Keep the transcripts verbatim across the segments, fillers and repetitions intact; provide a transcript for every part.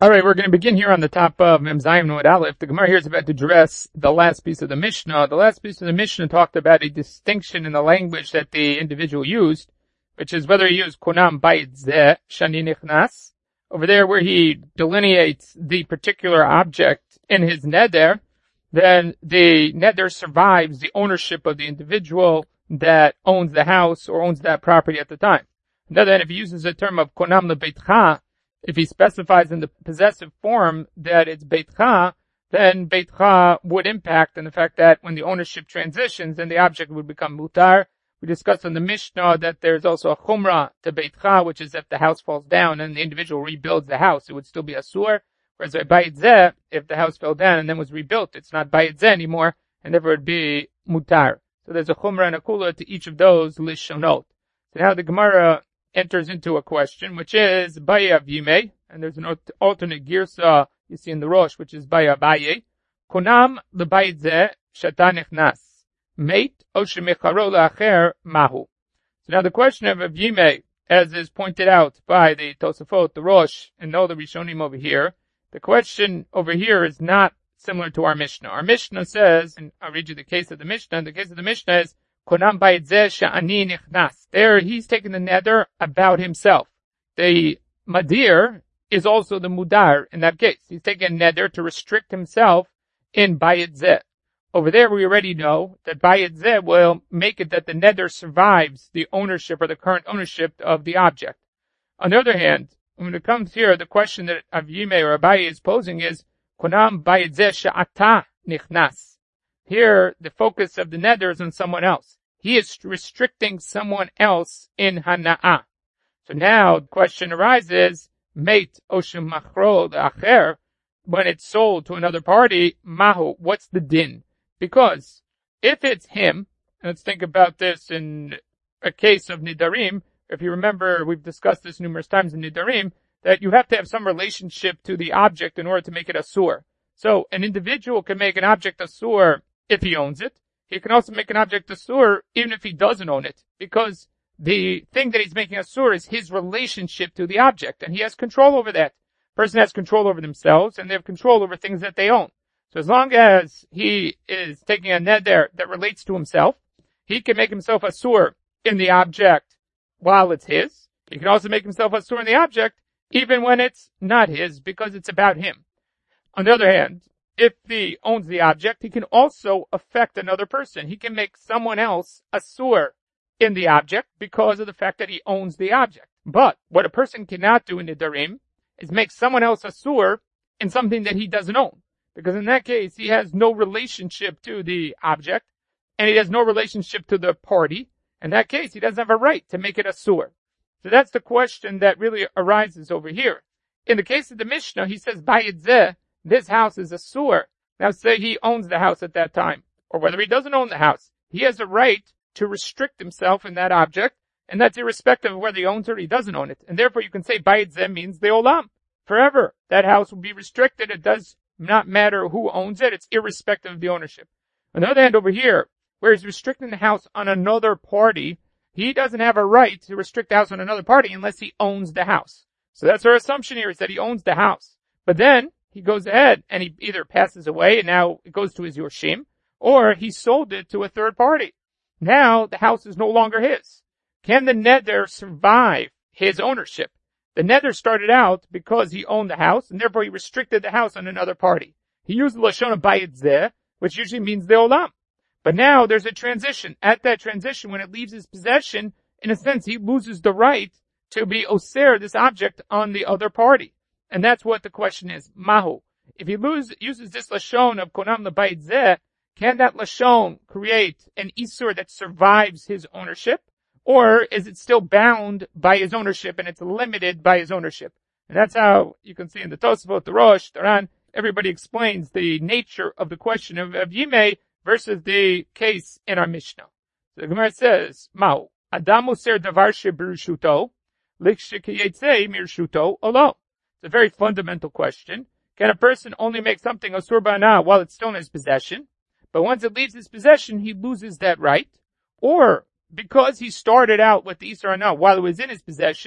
All right, we're going to begin here on the top of Mem Zayin Amud Aleph. The Gemara here is about to address the last piece of the Mishnah. The last piece of the Mishnah talked about a distinction in the language that the individual used, which is whether he used konam bayit zeh shani nichnas, over there where he delineates the particular object in his neder, then the neder survives the ownership of the individual that owns the house or owns that property at the time. On the other hand, if he uses the term of konam lebeitcha, if he specifies in the possessive form that it's beitcha, then beitcha would impact in the fact that when the ownership transitions, then the object would become mutar. We discussed in the Mishnah that there's also a chumrah to beitcha, which is if the house falls down and the individual rebuilds the house, it would still be asur. Whereas by bayit zeh, if the house fell down and then was rebuilt, it's not bayit zeh anymore, and therefore it would be mutar. So there's a chumrah and a kula to each of those lishonot. So now the Gemara enters into a question, which is Baya Vime, and there's an alternate girsa you see in the Rosh, which is Baya Baye. Konam lebayit zeh shata nichnas, mate o shemecharo la'acher mahu. So now the question of Vime, as is pointed out by the Tosafot, the Rosh, and all the Rishonim over here, the question over here is not similar to our Mishnah. Our Mishnah says, and I'll read you the case of the Mishnah, the case of the Mishnah is Konam bayit zeh sha'ani nichnas. There, he's taking the neder about himself. The madir is also the mudar in that case. He's taking a neder to restrict himself in bayit zeh. Over there, we already know that bayit zeh will make it that the neder survives the ownership or the current ownership of the object. On the other hand, when it comes here, the question that Avime or Abaye is posing is Konam bayit zeh sha'ata nichnas. Here, the focus of the neder is on someone else. He is restricting someone else in hana'ah. So now the question arises, mate oshem machro le'acher, when it's sold to another party, mahu, what's the din? Because if it's him, and let's think about this in a case of nidarim, if you remember, we've discussed this numerous times in nidarim, that you have to have some relationship to the object in order to make it asur. So an individual can make an object asur if he owns it. He can also make an object asur even if he doesn't own it, because the thing that he's making asur is his relationship to the object, and he has control over that. Person has control over themselves, and they have control over things that they own. So as long as he is taking a neder that relates to himself, he can make himself asur in the object while it's his. He can also make himself asur in the object even when it's not his, because it's about him. On the other hand, if he owns the object, he can also affect another person. He can make someone else asur in the object because of the fact that he owns the object. But what a person cannot do in nidarim is make someone else asur in something that he doesn't own. Because in that case, he has no relationship to the object, and he has no relationship to the party. In that case, he doesn't have a right to make it asur. So that's the question that really arises over here. In the case of the Mishnah, he says, bayit zeh, this house is asur. Now say he owns the house at that time, or whether he doesn't own the house, he has a right to restrict himself in that object, and that's irrespective of whether he owns it or he doesn't own it. And therefore you can say bayit zeh means the olam. Forever, that house will be restricted. It does not matter who owns it. It's irrespective of the ownership. On the other hand, over here, where he's restricting the house on another party, he doesn't have a right to restrict the house on another party unless he owns the house. So that's our assumption here, is that he owns the house. But then he goes ahead and he either passes away and now it goes to his yorshim, or he sold it to a third party. Now the house is no longer his. Can the neder survive his ownership? The neder started out because he owned the house, and therefore he restricted the house on another party. He used the lashon of bayit zeh, which usually means the olam. But now there's a transition. At that transition, when it leaves his possession, in a sense, he loses the right to be oser, this object, on the other party. And that's what the question is. Mahu. If he lose, uses this lashon of konam lebayit zeh, can that lashon create an isur that survives his ownership? Or is it still bound by his ownership and it's limited by his ownership? And that's how you can see in the Tosafot, the Rosh, the Ran, everybody explains the nature of the question of, of Yimei versus the case in our Mishnah. So the Gemara says, Ma'u, Adam oser davar she'b'rishuto, likshekiyetze mirshuto olo. It's a very fundamental question. Can a person only make something asur ba'ana while it's still in his possession? But once it leaves his possession, he loses that right? Or because he started out with the Isra Anah while it was in his possession,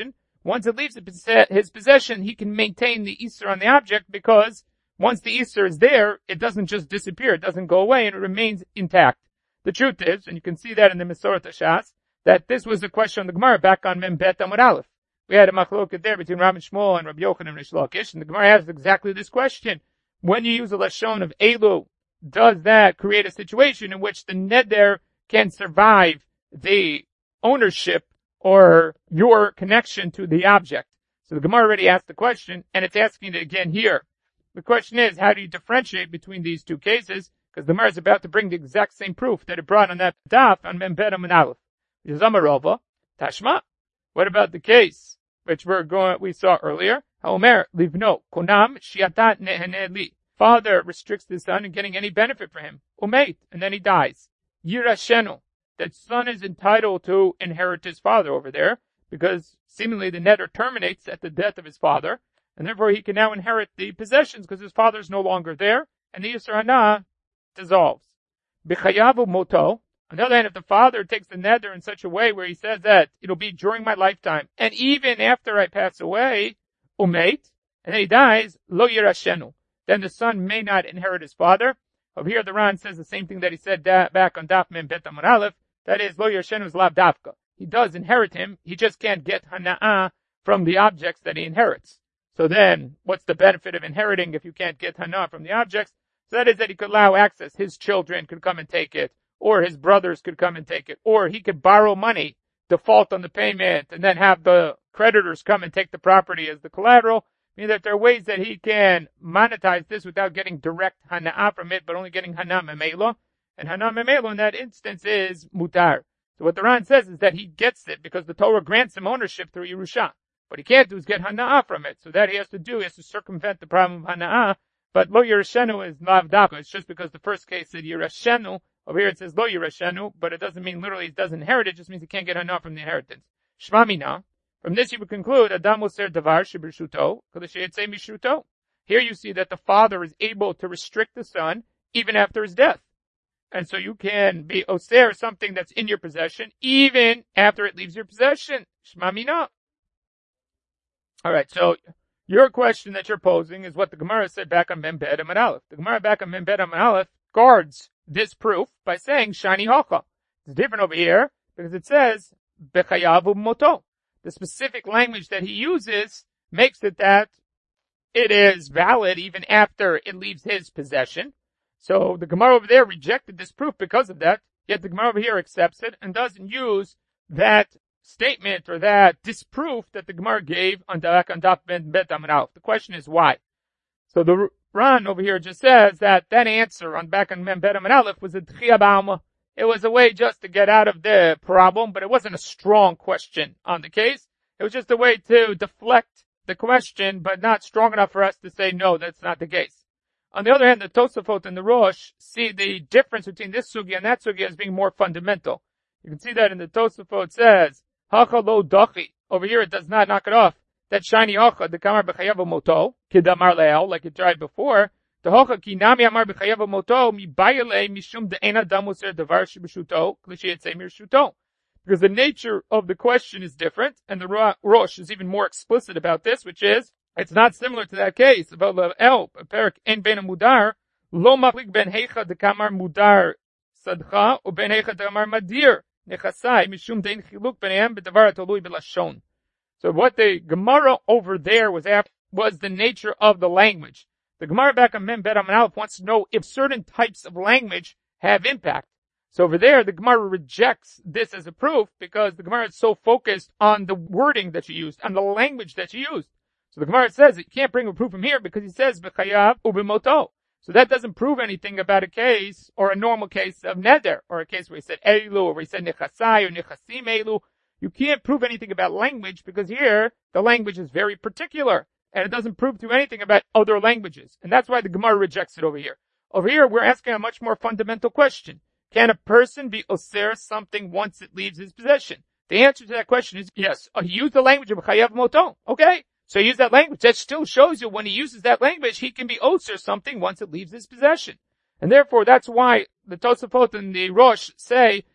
once it leaves his possession, he can maintain the Isser on the object, because once the Isser is there, it doesn't just disappear, it doesn't go away, and it remains intact. The truth is, and you can see that in the Mesorah Shas, that this was the question on the Gemara back on Mem Bet Amud Aleph. We had a machloket there between Rav and Shmuel and Rabbi Yochanan and Rish Lakish, and the Gemara asked exactly this question. When you use a lashon of Elu, does that create a situation in which the neder can survive the ownership or your connection to the object? So the Gemara already asked the question, and it's asking it again here. The question is, how do you differentiate between these two cases? Because the Gemara is about to bring the exact same proof that it brought on that daf on Mem Bet Amud Aleph. Which is Amarova, Tashma. What about the case which we're going, we saw earlier? Haomer livno konam shiatat neheneli. Father restricts his son in getting any benefit for him. Umeit, and then he dies. Yirashenu, that son is entitled to inherit his father over there, because seemingly the neder terminates at the death of his father, and therefore he can now inherit the possessions because his father is no longer there, and the Yisur Hana dissolves. B'chayavu moto. On the other hand, if the father takes the neder in such a way where he says that it'll be during my lifetime, and even after I pass away, umeit, and then he dies, lo yirashenu, then the son may not inherit his father. Over here, the Ran says the same thing that he said da- back on Daf Mem Bet Amud Aleph, that is, lo yirashenu is lav dafka. He does inherit him, he just can't get hana'ah from the objects that he inherits. So then, what's the benefit of inheriting if you can't get hana'ah from the objects? So that is that he could allow access, his children could come and take it, or his brothers could come and take it, or he could borrow money, default on the payment, and then have the creditors come and take the property as the collateral. I mean that there are ways that he can monetize this without getting direct hana'ah from it, but only getting hana memelo. And hana memelo in that instance is mutar. So what the Ran says is that he gets it because the Torah grants him ownership through Yerusha. What he can't do is get hana'ah from it. So that he has to do, he has to circumvent the problem of hana'ah. But lo yirashenu is lav dafka. It's just because the first case said yirashenu. Over here it says lo yirashenu, but it doesn't mean literally he doesn't inherit, it just means he can't get hana'ah from the inheritance. Shmamina. From this you would conclude, Adam Moser Davar Shibrishuto, Kadashayetsei Mishruto. Here you see that the father is able to restrict the son even after his death. And so you can be Oser, something that's in your possession, even after it leaves your possession. Shmamina. Alright, so your question that you're posing is what the Gemara said back on Mem Bet Amud Aleph. The Gemara back on Mem Bet Amud Aleph guards this proof by saying Shani Hocha. It's different over here because it says Bechayavu Moto. The specific language that he uses makes it that it is valid even after it leaves his possession. So the Gemara over there rejected this proof because of that, yet the Gemara over here accepts it and doesn't use that statement or that disproof that the Gemara gave on Daf Bet Amud Aleph. The question is why? So the Ran over here just says that that answer on back on Mem Bet Amud Aleph was a D'chia B'alma. It was a way just to get out of the problem, but it wasn't a strong question on the case. It was just a way to deflect the question, but not strong enough for us to say, no, that's not the case. On the other hand, the Tosafot and the Rosh see the difference between this sugi and that sugi as being more fundamental. You can see that in the Tosafot says, Hacha lo dachi. Over here it does not knock it off. That shiny hocha, the kamar b'chayav moto, kidamar le'el, like it tried before. The hocha ki nami amar b'chayav moto, mi bayale mishum de'ena damuser davar shibishuto, klishiyetsei mirshuto. Because the nature of the question is different, and the Rosh is even more explicit about this, which is, it's not similar to that case. About le'el, perik en ben mudar, lo machlik ben heicha de kamar mudar sadcha, u ben heicha de kamar madir, nechasai, mishum de'en chiluk benehem b'davar atolui b'lashon. So what the Gemara over there was after was the nature of the language. The Gemara back on Mem Bet Amud Aleph wants to know if certain types of language have impact. So over there, the Gemara rejects this as a proof because the Gemara is so focused on the wording that you used, on the language that you used. So the Gemara says it can't bring a proof from here because he says b'chayav u'b'moto. So that doesn't prove anything about a case or a normal case of neder, or a case where he said elu, or where he said nechasai or nechasim elu. You can't prove anything about language because here the language is very particular and it doesn't prove to anything about other languages. And that's why the Gemara rejects it over here. Over here we're asking a much more fundamental question. Can a person be oser something once it leaves his possession? The answer to that question is yes. He used the language of chayav moto. Okay. So he used that language. That still shows you when he uses that language, he can be oser something once it leaves his possession. And therefore that's why the Tosafot and the Rosh say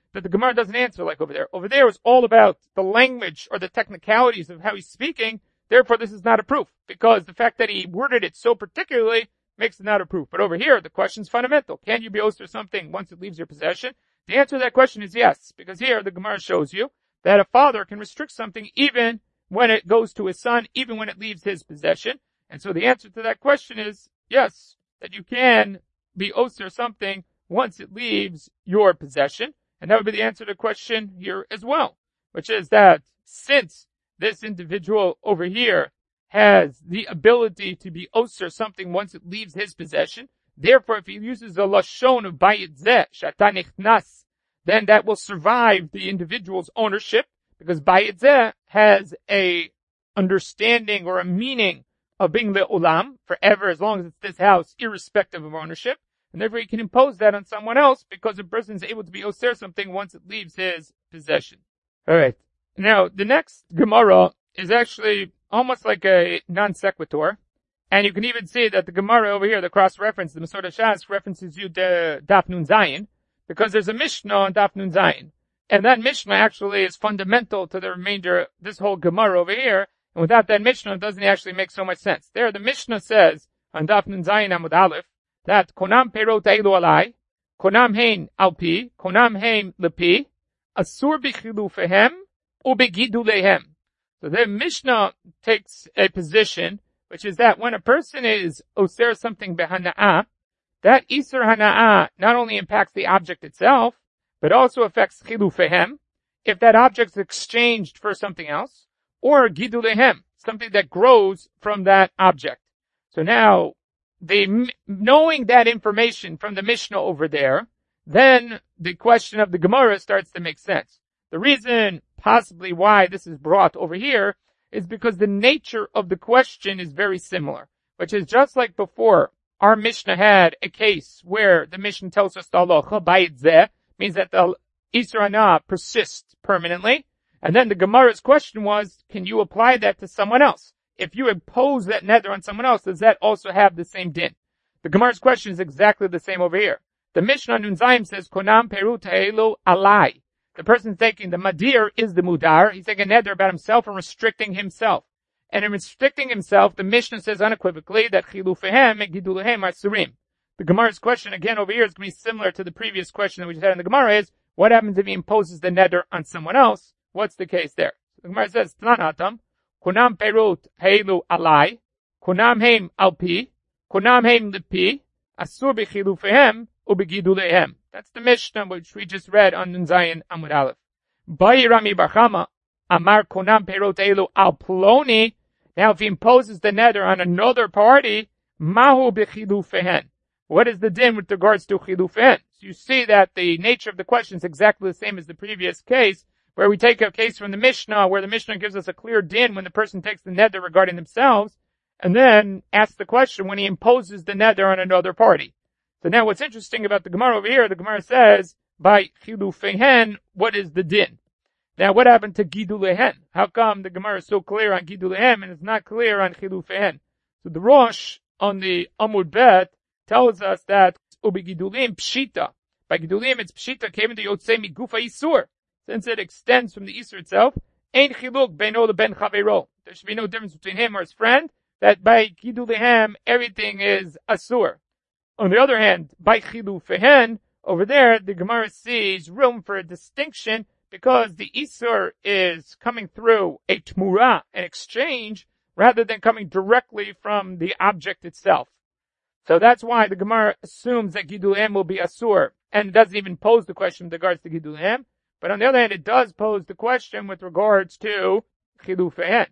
that the Gemara doesn't answer like over there. Over there is all about the language or the technicalities of how he's speaking. Therefore, this is not a proof, because the fact that he worded it so particularly makes it not a proof. But over here, the question is fundamental. Can you be oster something once it leaves your possession? The answer to that question is yes, because here the Gemara shows you that a father can restrict something even when it goes to his son, even when it leaves his possession. And so the answer to that question is yes, that you can be oster something once it leaves your possession. And that would be the answer to the question here as well, which is that since this individual over here has the ability to be oser something once it leaves his possession, therefore if he uses the lashon of bayit zeh, shata nichnas, then that will survive the individual's ownership, because bayit zeh has a understanding or a meaning of being le'olam, forever, as long as it's this house, irrespective of ownership. And therefore he can impose that on someone else because a person is able to be oser something once it leaves his possession. Alright. Now, the next Gemara is actually almost like a non sequitur. And you can even see that the Gemara over here, the cross-reference, the Masora Shas, references you to Daf Nun Zayin, because there's a Mishnah on Daf Nun Zayin. And that Mishnah actually is fundamental to the remainder, this whole Gemara over here. And without that Mishnah, it doesn't actually make so much sense. There, the Mishnah says, on Daf Nun Zayin Amud Aleph, that konam perot eilu alai, konam hein alpi, konam hein lepi, asur bichilufehem, ubegidulehem. So the Mishnah takes a position, which is that when a person is oser something behana'ah, that isur hana'ah not only impacts the object itself, but also affects chilufehem, if that object is exchanged for something else, or gidulehem, something that grows from that object. So now, the, knowing that information from the Mishnah over there, then the question of the Gemara starts to make sense. The reason possibly why this is brought over here is because the nature of the question is very similar, which is just like before, our Mishnah had a case where the Mishnah tells us the halacha bayit zeh, means that the isur hana'ah persists permanently, and then the Gemara's question was, can you apply that to someone else? If you impose that neder on someone else, does that also have the same din? The Gemara's question is exactly the same over here. The Mishnah Nun Zayin says, konam perut ha'elu alai. The person's taking the madir is the mudar. He's taking a neder about himself and restricting himself. And in restricting himself, the Mishnah says unequivocally that chilufehem and gidulehem are surim. The Gemara's question again over here is going to be similar to the previous question that we just had in the Gemara is, what happens if he imposes the neder on someone else? What's the case there? The Gemara says, Tanatam, kunam perut heilu alai, kunam heim alpi, kunam heim lipi, asur bichilufehem, ubegidulehem. That's the Mishnah which we just read on Nun Zayin Amud Aleph. Bai Rami bar Chama, amar kunam perut heilu al ploni. Now if he imposes the neder on another party, mahu bichilufehen. What is the din with regards to chilufehen? So you see that the nature of the question is exactly the same as the previous case, where we take a case from the Mishnah, where the Mishnah gives us a clear din when the person takes the neder regarding themselves, and then asks the question when he imposes the neder on another party. So now what's interesting about the Gemara over here, the Gemara says, by chilufehen, what is the din? Now what happened to gidulehen? How come the Gemara is so clear on gidulehen and it's not clear on chilufehen? So the Rosh on the Amud Bet tells us that ubigidulim pshita. By gidulim it's pshita came into yotzei migufa isur. Since it extends from the isur itself, ein chiluk beino leben chavero. There should be no difference between him or his friend, that by gidulehem everything is asur. On the other hand, by chilufehen, over there the Gemara sees room for a distinction because the isur is coming through a tmura, an exchange, rather than coming directly from the object itself. So that's why the Gemara assumes that gidulehem will be asur, and it doesn't even pose the question with regards to gidulehem. But on the other hand, it does pose the question with regards to chilufehen.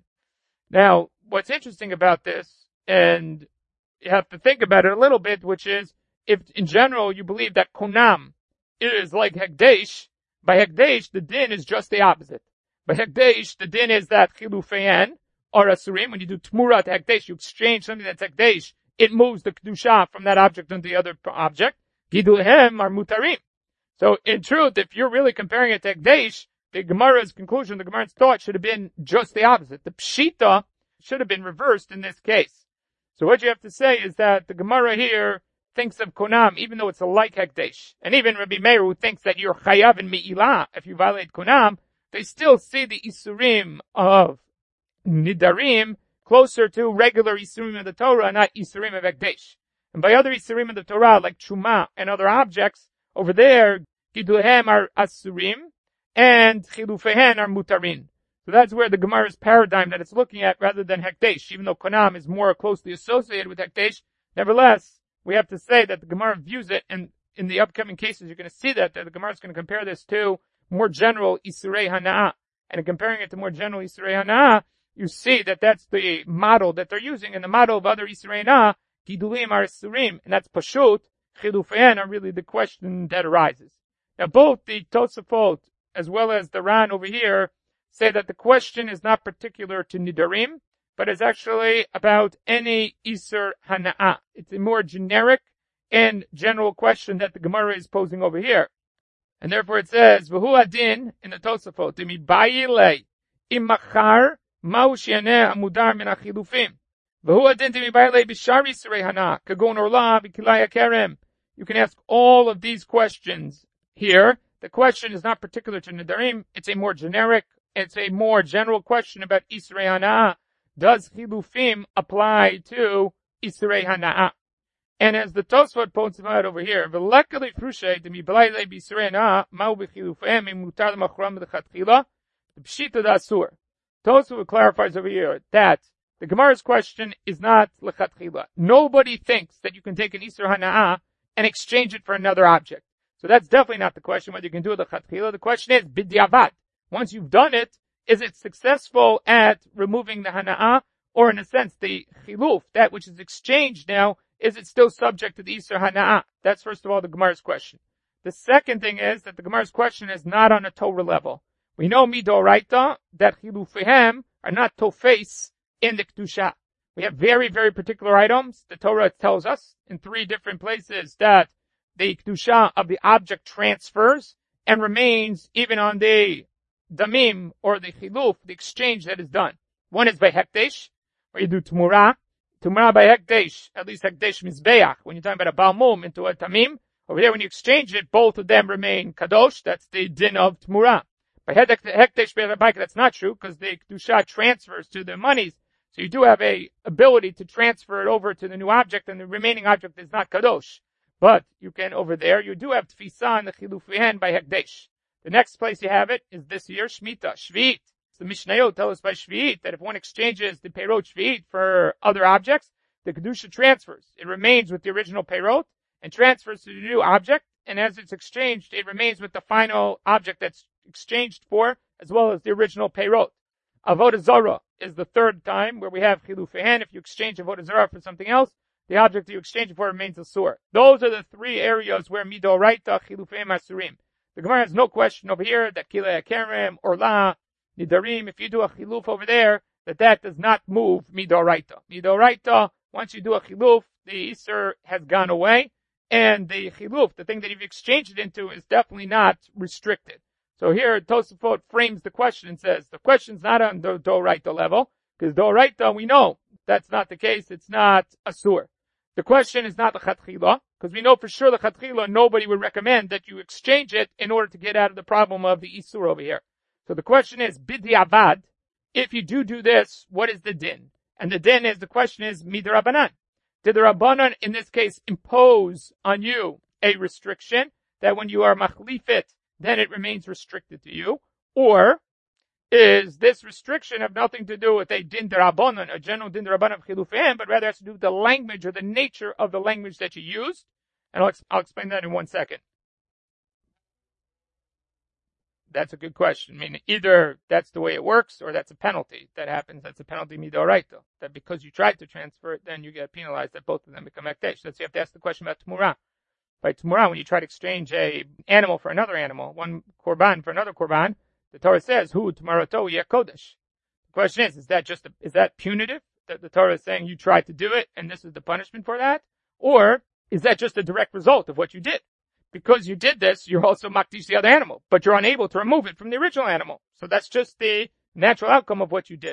Now, what's interesting about this, and you have to think about it a little bit, which is, if in general you believe that konam is like hekdesh, by hekdesh the din is just the opposite. By hekdesh the din is that chilufehen are asurim. When you do tmura to hekdesh, you exchange something that's hekdesh, it moves the kedusha from that object into the other object. Gidulehem are mutarim. So in truth, if you're really comparing it to hekdesh, the Gemara's conclusion, the Gemara's thought should have been just the opposite. The pshita should have been reversed in this case. So what you have to say is that the Gemara here thinks of konam, even though it's a like hekdesh, and even Rabbi Meir, who thinks that you're chayav in mi'ilah if you violate konam, they still see the isurim of nidarim closer to regular isurim of the Torah, not isurim of hekdesh. And by other isurim of the Torah, like truma and other objects, over there, gidulehem are asurim, and chilufehen are mutarin. So that's where the Gemara's paradigm that it's looking at rather than hekdesh, even though konam is more closely associated with hekdesh. Nevertheless, we have to say that the Gemara views it, and in the upcoming cases you're going to see that, that the Gemara is going to compare this to more general isurei hana'ah. And in comparing it to more general isurei hana'ah, you see that that's the model that they're using, and the model of other isurei hana'ah, gidulim are isurim, and that's pashut, chilufein are really the question that arises. Now both the Tosafot as well as the Ran over here say that the question is not particular to nidarim, but is actually about any isur hana'ah. It's a more generic and general question that the Gemara is posing over here. And therefore it says, V'hu adin, in the Tosafot, Imi bayile imachar ma'u shianeh amudar min achilufim. V'hu adin imi bayile b'shar isurei hana'ah, kagon orla v'kilaya kerem. You can ask all of these questions here. The question is not particular to nidarim. It's a more generic, it's a more general question about isurei hana'ah. Does chilufim apply to isurei hana'ah? And as the Tosfot points out over here, v'lekali frushay demi b'layle b'isurei hana'ah ma'u b'chilufim im mutar l'machram l'chatchila b'shita d'asur. Tosfot clarifies over here that the Gemara's question is not l'chatchila. Nobody thinks that you can take an isur hana'ah and exchange it for another object. So that's definitely not the question whether you can do it l'chatchila. The question is b'diavad. Once you've done it, is it successful at removing the hana'ah, or in a sense the chiluf, that which is exchanged now, is it still subject to the isur hana'ah? That's first of all the Gemara's question. The second thing is that the Gemara's question is not on a Torah level. We know midoraita that chilufehem are not tofes in the kedusha. We have very, very particular items. The Torah tells us in three different places that the kedusha of the object transfers and remains even on the damim, or the chiluf, the exchange that is done. One is by hekdesh, where you do tumura. Tumura by hekdesh, at least hekdesh mizbeach. When you're talking about a balmum into a tamim, over there when you exchange it, both of them remain kadosh. That's the din of tumura. By hekdesh be'arabaika, that's not true, because the kedusha transfers to the monies. So you do have a ability to transfer it over to the new object, and the remaining object is not kadosh. But you can, over there, you do have tfisa and the chilufehen by hekdesh. The next place you have it is this year, Shemitah, Shvi'it. So the Mishnayot tell us by Shvi'it that if one exchanges the Peirot Shvi'it for other objects, the Kedusha transfers. It remains with the original Peirot and transfers to the new object, and as it's exchanged, it remains with the final object that's exchanged for, as well as the original Peirot. Avodah Zarah is the third time where we have Chilufehen. If you exchange Avodah Zarah for something else, the object you exchange it for remains asur. Those are the three areas where midoraita Chilufehen asurim. The Gemara has no question over here that kilei kerem, orla, nidarim, if you do a chiluf over there, that that does not move midoraita. Midoraita, once you do a chiluf, the isur has gone away, and the chiluf, the thing that you've exchanged it into, is definitely not restricted. So here, Tosafot frames the question and says, the question's not on the doraita level, because doraita, we know that's not the case, it's not asur. The question is not the chatchila, because we know for sure the chatchila, nobody would recommend that you exchange it in order to get out of the problem of the isur over here. So the question is, b'diavad, if you do do this, what is the din? And the din is, the question is, midrabanan. Did the Rabbanan, in this case, impose on you a restriction that when you are machlifit, then it remains restricted to you? Or is this restriction have nothing to do with a din d'Rabbanan, a general din d'Rabbanan of chilufim, but rather has to do with the language or the nature of the language that you used? And I'll, I'll explain that in one second. That's a good question. I mean, either that's the way it works, or that's a penalty that happens. That's a penalty midoraita. That because you tried to transfer it, then you get penalized, that both of them become ekdesh. So you have to ask the question about Tumurah. By Tumurah, when you try to exchange a animal for another animal, one korban for another korban, the Torah says, Hu Tumarato yeh kodesh. The question is, is that just, a, is that punitive? That the Torah is saying you tried to do it, and this is the punishment for that? Or is that just a direct result of what you did? Because you did this, you're also makdish the other animal, but you're unable to remove it from the original animal. So that's just the natural outcome of what you did.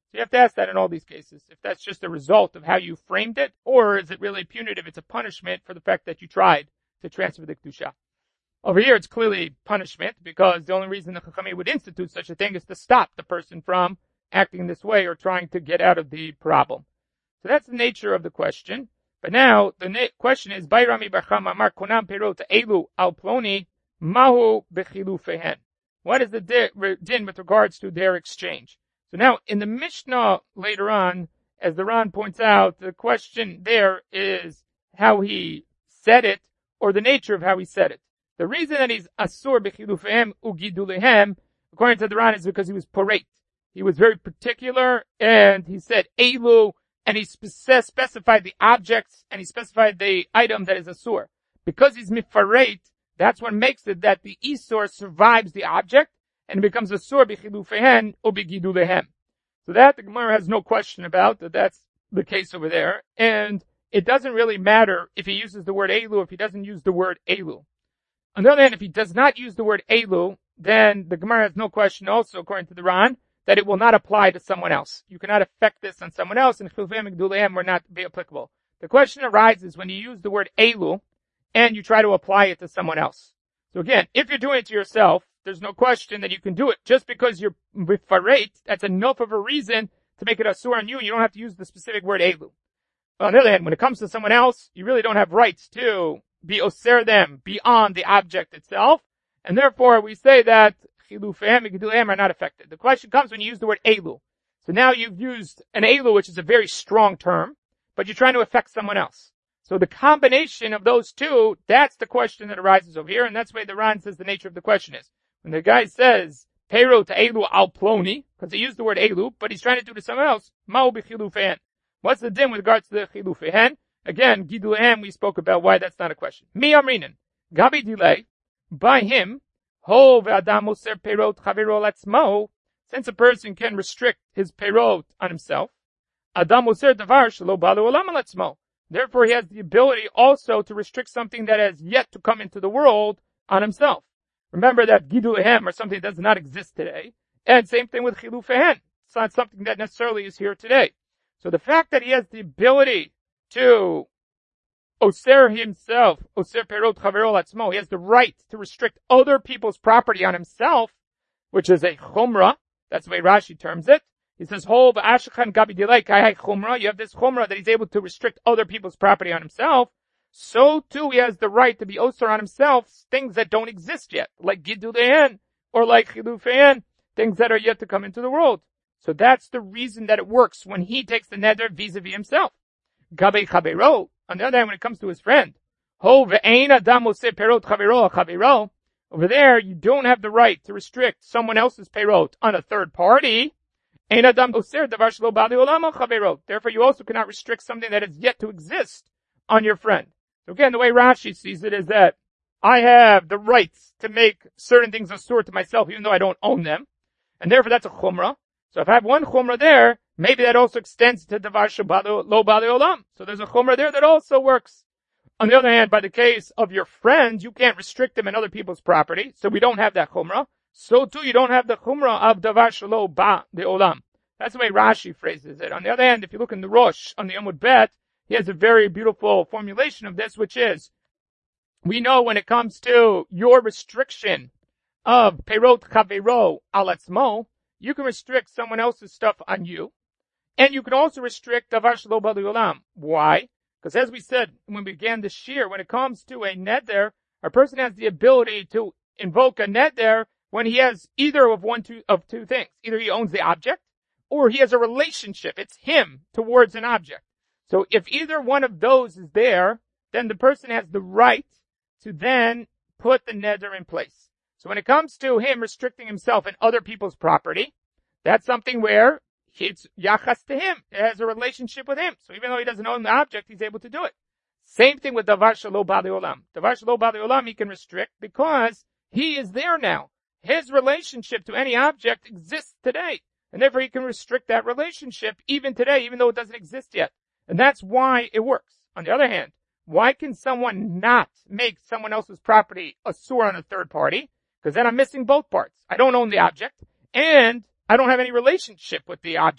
So you have to ask that in all these cases, if that's just a result of how you framed it, or is it really punitive? It's a punishment for the fact that you tried to transfer the Kedusha. Over here, it's clearly punishment, because the only reason the Chachamim would institute such a thing is to stop the person from acting this way or trying to get out of the problem. So that's the nature of the question. But now, the na- question is, Bayrami Bacham Amar Konam Perot Elu Al Ploni Mahu Bechilufehen. What is the din with regards to their exchange? So now, in the Mishnah later on, as the Ran points out, the question there is how he said it, or the nature of how he said it. The reason that he's asur bechilufehem ugidulehem, according to the Ran, is because he was porate. He was very particular, and he said elu, and he spe- specified the objects, and he specified the item that is asur. Because he's mifarate, that's what makes it that the isur survives the object, and it becomes asur bechilufehen ubigidulehem. So that the Gemara has no question about, that that's the case over there, and it doesn't really matter if he uses the word elu, if he doesn't use the word elu. On the other hand, if he does not use the word elu, then the Gemara has no question also, according to the Ran, that it will not apply to someone else. You cannot affect this on someone else, and chilufim and gduleim will not be applicable. The question arises when you use the word elu, and you try to apply it to someone else. So again, if you're doing it to yourself, there's no question that you can do it. Just because you're mifarate, that's enough of a reason to make it asur on you, and you don't have to use the specific word elu. On the other hand, when it comes to someone else, you really don't have rights to be oser them beyond the object itself, and therefore we say that chilufehem and gedulehem are not affected. The question comes when you use the word elu. So now you've used an elu, which is a very strong term, but you're trying to affect someone else. So the combination of those two, that's the question that arises over here, and that's why the Ran says the nature of the question is. When the guy says, Pero to elu al ploni, because he used the word elu, but he's trying to do to someone else, ma'u b'chilufehem. What's the din with regards to the chilufehen? Again, gidulehem, we spoke about why that's not a question. Mi amrinin, gabi delay, by him, ho ve'adam oser perot chavero latzmo, since a person can restrict his perot on himself, adam oser davar shelo balu olam latzmo. Therefore, he has the ability also to restrict something that has yet to come into the world on himself. Remember that gidulehem are something that does not exist today, and same thing with chilufehen. It's not something that necessarily is here today. So the fact that he has the ability to oser himself, oser perot chavero latzmo, he has the right to restrict other people's property on himself, which is a chumrah. That's the way Rashi terms it. He says, Hov ashachan gabi dilei kai chumrah. You have this chumrah that he's able to restrict other people's property on himself. So too, he has the right to be oser on himself things that don't exist yet, like gidulehen or like chilufehen, things that are yet to come into the world. So that's the reason that it works when he takes the neder vis-a-vis himself. Gabe chavero, on the other hand, when it comes to his friend, ho ve'ein adam oseh perot chavero chavero, over there, you don't have the right to restrict someone else's perot on a third party. Ein adam oser davar shelo ba'ali olam chavero. Therefore, you also cannot restrict something that is yet to exist on your friend. So again, the way Rashi sees it is that I have the rights to make certain things asur to myself, even though I don't own them, and therefore that's a chumrah. So if I have one chumrah there, maybe that also extends to davar shelo lo ba'ali olam. So there's a chumrah there that also works. On the other hand, by the case of your friends, you can't restrict them in other people's property, so we don't have that chumrah. So too, you don't have the chumrah of davar shelo ba'ali olam. That's the way Rashi phrases it. On the other hand, if you look in the Rosh, on the Amud Bet, he has a very beautiful formulation of this, which is, we know when it comes to your restriction of perot chavero al atzmo, you can restrict someone else's stuff on you, and you can also restrict davar shelo ba'ali olam. Why? Because as we said when we began the shir, when it comes to a neder, a person has the ability to invoke a neder when he has either of one two, of two things. Either he owns the object, or he has a relationship. It's him towards an object. So if either one of those is there, then the person has the right to then put the neder in place. So when it comes to him restricting himself in other people's property, that's something where it's yachas to him. It has a relationship with him. So even though he doesn't own the object, he's able to do it. Same thing with davar shelo ba'ali olam. Davar shelo ba'ali olam he can restrict because he is there now. His relationship to any object exists today. And therefore he can restrict that relationship even today, even though it doesn't exist yet. And that's why it works. On the other hand, why can someone not make someone else's property asur on a third party? Because then I'm missing both parts. I don't own the object, and I don't have any relationship with the object.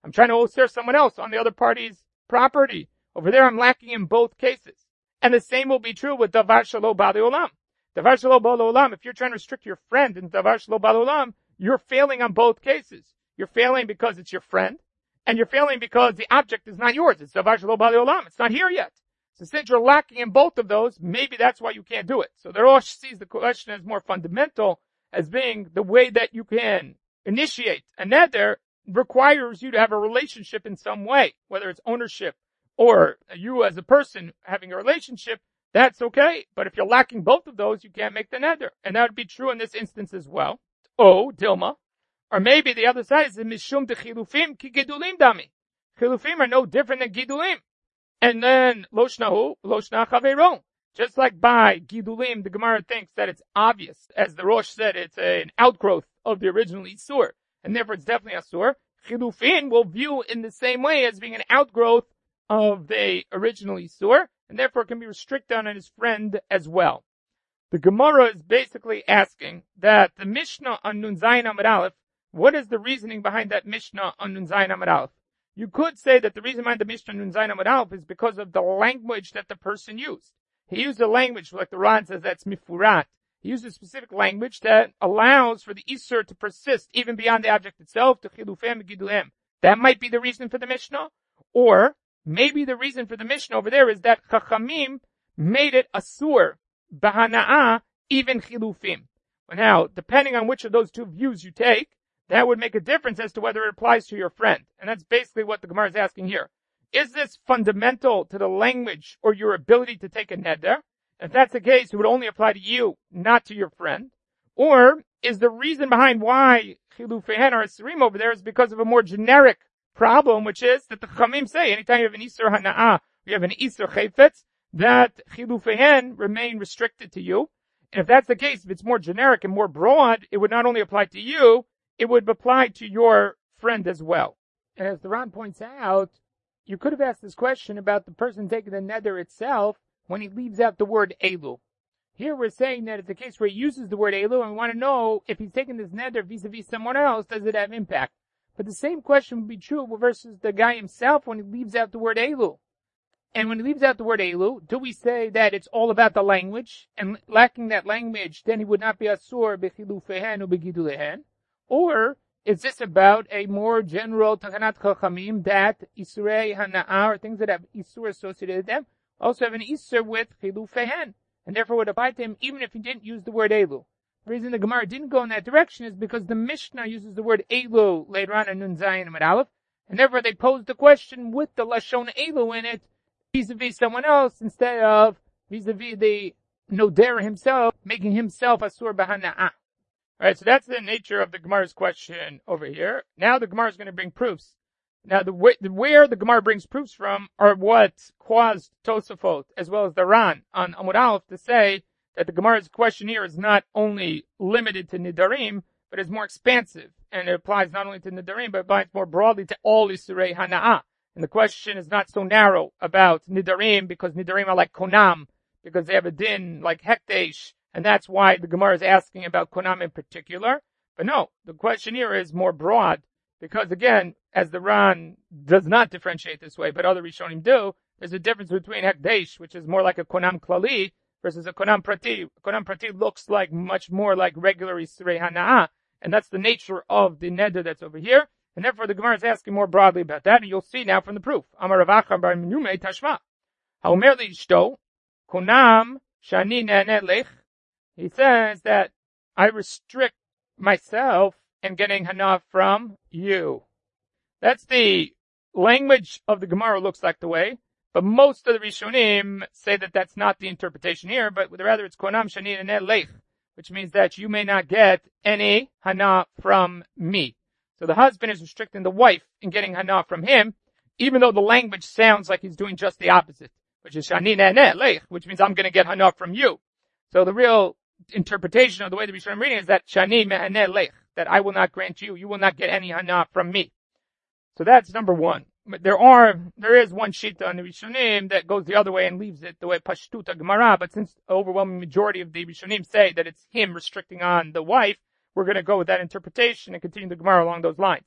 I'm trying to osir someone else on the other party's property. Over there, I'm lacking in both cases. And the same will be true with davar shelo ba le'olam. Davar shelo ba le'olam, if you're trying to restrict your friend in davar shelo ba le'olam, you're failing on both cases. You're failing because it's your friend, and you're failing because the object is not yours. It's davar shelo ba le'olam. It's not here yet. So since you're lacking in both of those, maybe that's why you can't do it. So the Rosh sees the question as more fundamental, as being the way that you can initiate a neder requires you to have a relationship in some way, whether it's ownership or you as a person having a relationship, that's okay. But if you're lacking both of those, you can't make the neder. And that would be true in this instance as well. Oh, Dilma. Or maybe the other side is mishum de chilufim ki gidulim dami. Chilufim are no different than gidulim. And then lo shnahu, lo shnah chaveron. Just like by gidulim, the Gemara thinks that it's obvious. As the Rosh said, it's an outgrowth of the original Isur. And therefore it's definitely Asur. Chilufin will view in the same way as being an outgrowth of the original Isur. And therefore it can be restricted on his friend as well. The Gemara is basically asking that the Mishnah on Nun Zayin Amud Aleph, what is the reasoning behind that Mishnah on Nun Zayin Amud Aleph? You could say that the reason behind the Mishnah on Nun Zayin Amud Aleph is because of the language that the person used. He used a language, like the Ran says, that's mifurat. He used a specific language that allows for the Isur to persist even beyond the object itself, to chilufim and gidulim. That might be the reason for the Mishnah. Or maybe the reason for the Mishnah over there is that Chachamim made it Asur, Bahana'ah, even chilufim. Now, depending on which of those two views you take, that would make a difference as to whether it applies to your friend. And that's basically what the Gemara is asking here. Is this fundamental to the language or your ability to take a neder? If that's the case, it would only apply to you, not to your friend. Or is the reason behind why chilufehen are asurim over there is because of a more generic problem, which is that the Chamim say anytime you have an Isur Hana'ah, you have an Isur Chayfetz, that chilufehen remain restricted to you. And if that's the case, if it's more generic and more broad, it would not only apply to you, it would apply to your friend as well. And as the Ran points out, you could have asked this question about the person taking the neder itself when he leaves out the word elu. Here we're saying that it's a case where he uses the word elu, and we want to know if he's taking this neder vis-a-vis someone else, does it have impact? But the same question would be true versus the guy himself when he leaves out the word elu. And when he leaves out the word elu, do we say that it's all about the language, and lacking that language, then he would not be asur bechilufehen or begidulehen? Or is this about a more general Takanat Chachamim that Isurei Hana'ah, or things that have Isur associated with them, also have an Isur with Chilufehen, and therefore would apply to him even if he didn't use the word Elu? The reason the Gemara didn't go in that direction is because the Mishnah uses the word Elu later on in Nun Zayin Amud Aleph, and therefore they posed the question with the Lashon Elu in it, vis-a-vis someone else, instead of vis-a-vis the Noder himself, making himself Asur B'Hana'ah. Alright, so that's the nature of the Gemara's question over here. Now the Gemara is going to bring proofs. Now the, way, the where the Gemara brings proofs from are what caused Tosafot, as well as the Ran on Amud Aleph, to say that the Gemara's question here is not only limited to Nidarim, but is more expansive. And it applies not only to Nidarim, but it applies more broadly to all Isurei Hana'ah. And the question is not so narrow about Nidarim, because Nidarim are like Konam, because they have a din like Hekdesh, and that's why the Gemara is asking about Konam in particular. But no, the question here is more broad, because again, as the Ran does not differentiate this way, but other Rishonim do, there's a difference between Hekdesh, which is more like a Konam Klali, versus a Konam Prati. Konam Prati looks like much more like regular Isurei Hana'ah, and that's the nature of the neder that's over here, and therefore the Gemara is asking more broadly about that, and you'll see now from the proof. Amar Rav Acha bar Menume Tashma. Haomer li ishto, Konam shani ne'aneh lech. He says that I restrict myself in getting hana from you. That's the language of the Gemara looks like the way, but most of the Rishonim say that that's not the interpretation here, but rather it's konam shani ne'aneh lech, which means that you may not get any hana from me. So the husband is restricting the wife in getting hana from him, even though the language sounds like he's doing just the opposite, which is shani ne'aneh lech, which means I'm going to get hana from you. So the real interpretation of the way the Rishonim reading is that shani me'aneh lech, that I will not grant you, you will not get any hana from me. So that's number one. But there are, there is one shita on the Rishonim that goes the other way and leaves it the way Pashtuta Gemara, but since the overwhelming majority of the Rishonim say that it's him restricting on the wife, we're going to go with that interpretation and continue the Gemara along those lines.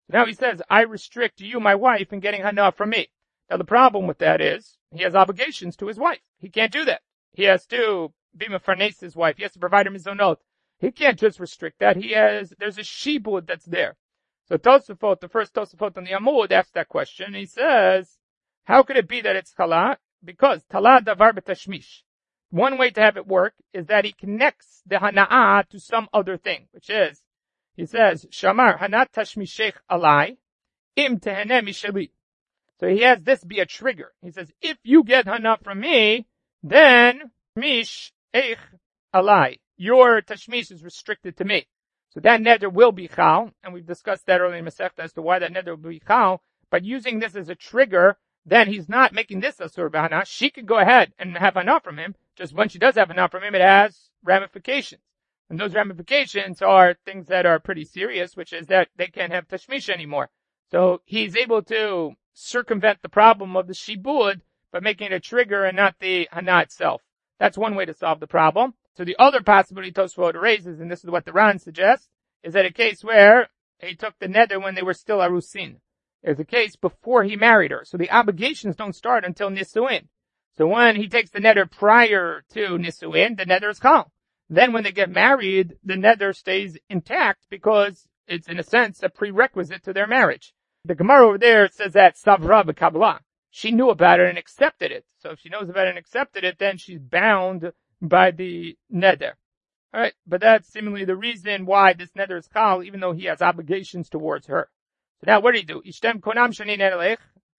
Now he says, I restrict you, my wife, in getting hana from me. Now the problem with that is, he has obligations to his wife. He can't do that. He has to be mefarnes his wife. He has to provide him his own oath. He can't just restrict that. He has, there's a shibud that's there. So Tosafot, the first Tosafot on the Amud, asks that question. He says, how could it be that it's chala? Because tala davar b'tashmish. One way to have it work is that he connects the hana'ah to some other thing, which is, he says, Shamar hanat tashmishech alai, im tehene mishali. So he has this be a trigger. He says, if you get hana from me, then mish eich alai. Your tashmish is restricted to me. So that neder will be chal, and we've discussed that earlier in Masechta as to why that neder will be chal, but using this as a trigger, then he's not making this asur b'hana. She could go ahead and have hana from him. Just when she does have hana from him, it has ramifications. And those ramifications are things that are pretty serious, which is that they can't have tashmish anymore. So he's able to circumvent the problem of the shibud by making it a trigger and not the hana itself. That's one way to solve the problem. So the other possibility Tosfot raises, and this is what the Ran suggests, is that a case where he took the neder when they were still arusin. There's a case before he married her. So the obligations don't start until nisuin. So when he takes the neder prior to nisuin, the neder is chal. Then when they get married, the neder stays intact because it's in a sense a prerequisite to their marriage. The Gemara over there says that savra v'kabla. She knew about it and accepted it. So if she knows about it and accepted it, then she's bound by the neder. Alright, but that's seemingly the reason why this neder is chal, even though he has obligations towards her. So now what do you do? Ishtem konam shani nerelech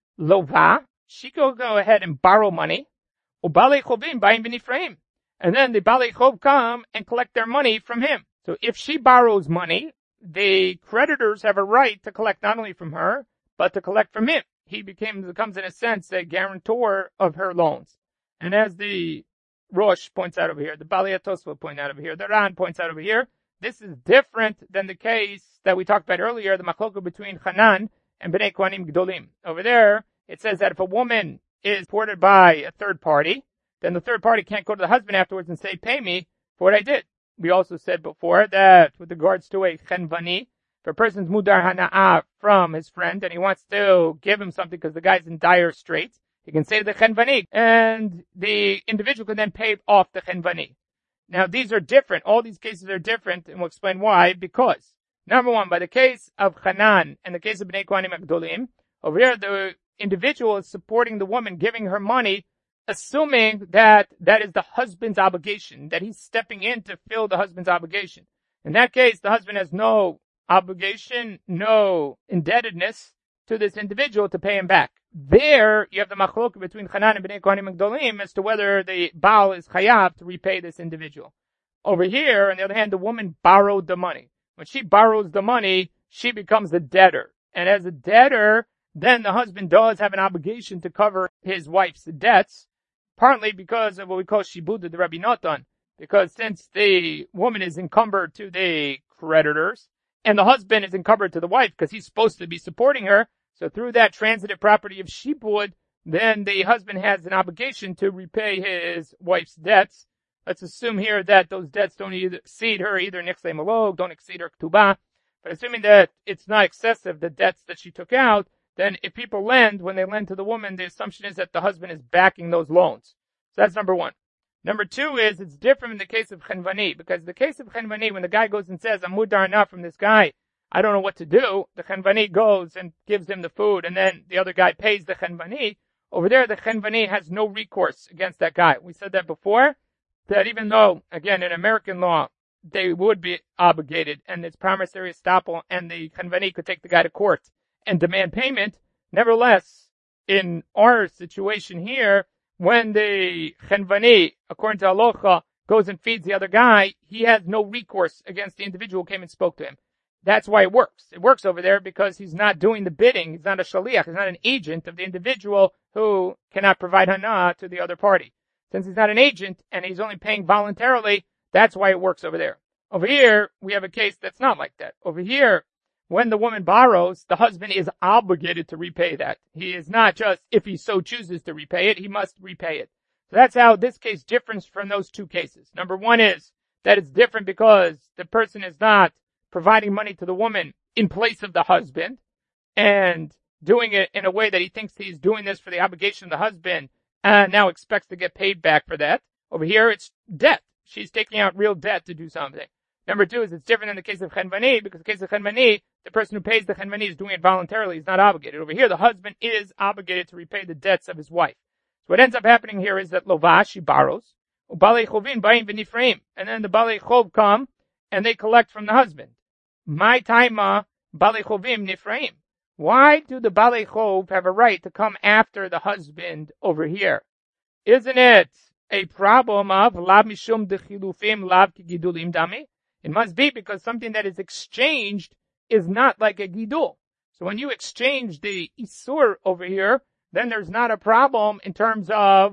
lova. She could go ahead and borrow money. Ubalei chobim ba'im v'nifreim. And then the balei chob come and collect their money from him. So if she borrows money, the creditors have a right to collect not only from her, but to collect from him. He became, becomes in a sense a guarantor of her loans. And as the Rosh points out over here, the Balei Tosfot point out over here, the Ran points out over here, this is different than the case that we talked about earlier, the machloka between Hanan and Bnei Kohanim Gdolim. Over there, it says that if a woman is supported by a third party, then the third party can't go to the husband afterwards and say, pay me for what I did. We also said before that with regards to a chenvani, if a person's mudar hana'ah from his friend and he wants to give him something because the guy's in dire straits, he can say to the chenvani, and the individual can then pay off the chenvani. Now these are different. All these cases are different, and we'll explain why. Because, number one, by the case of Hanan and the case of Bnei Kohanim Agdolim, over here the individual is supporting the woman, giving her money, assuming that that is the husband's obligation, that he's stepping in to fill the husband's obligation. In that case, the husband has no obligation, no indebtedness to this individual to pay him back. There, you have the machlok between Hanan and Bnei Kohanim Gdolim as to whether the Baal is chayav to repay this individual. Over here, on the other hand, the woman borrowed the money. When she borrows the money, she becomes a debtor. And as a debtor, then the husband does have an obligation to cover his wife's debts, partly because of what we call shibud the Rabbi Natan, because since the woman is encumbered to the creditors, and the husband is encumbered to the wife because he's supposed to be supporting her, so through that transitive property of shibud, then the husband has an obligation to repay his wife's debts. Let's assume here that those debts don't either exceed her, either nixle malog, don't exceed her ktubah. But assuming that it's not excessive, the debts that she took out, then if people lend, when they lend to the woman, the assumption is that the husband is backing those loans. So that's number one. Number two is, it's different in the case of chenvani, because the case of chenvani, when the guy goes and says, I'm mudar enough from this guy, I don't know what to do, the chenvani goes and gives him the food, and then the other guy pays the chenvani. Over there, the chenvani has no recourse against that guy. We said that before, that even though, again, in American law, they would be obligated, and it's promissory estoppel, and the chenvani could take the guy to court and demand payment. Nevertheless, in our situation here, when the chenvani, according to halacha, goes and feeds the other guy, he has no recourse against the individual who came and spoke to him. That's why it works. It works over there because he's not doing the bidding. He's not a shaliach. He's not an agent of the individual who cannot provide hana to the other party. Since he's not an agent and he's only paying voluntarily, that's why it works over there. Over here, we have a case that's not like that. Over here, when the woman borrows, the husband is obligated to repay that. He is not just, if he so chooses to repay it, he must repay it. So that's how this case differs from those two cases. Number one is that it's different because the person is not providing money to the woman in place of the husband. and doing it in a way that he thinks he's doing this for the obligation of the husband and now expects to get paid back for that. Over here, it's debt. She's taking out real debt to do something. Number two is it's different in the case of Chenvani, because in the case of Chenvani, the person who pays the Chenvani is doing it voluntarily. He's not obligated. Over here, the husband is obligated to repay the debts of his wife. So what ends up happening here is that Lova, she borrows, Balei Chovin, Bayim V'Nifreim, and then the Balei Chov come, and they collect from the husband. My taima, Balei Chovim Nifreim. Why do the Balei Chov have a right to come after the husband over here? Isn't it a problem of Lav Mishum Dechilufim Lav Kigidulim Dami? It must be because something that is exchanged is not like a gidul. So when you exchange the isur over here, then there's not a problem in terms of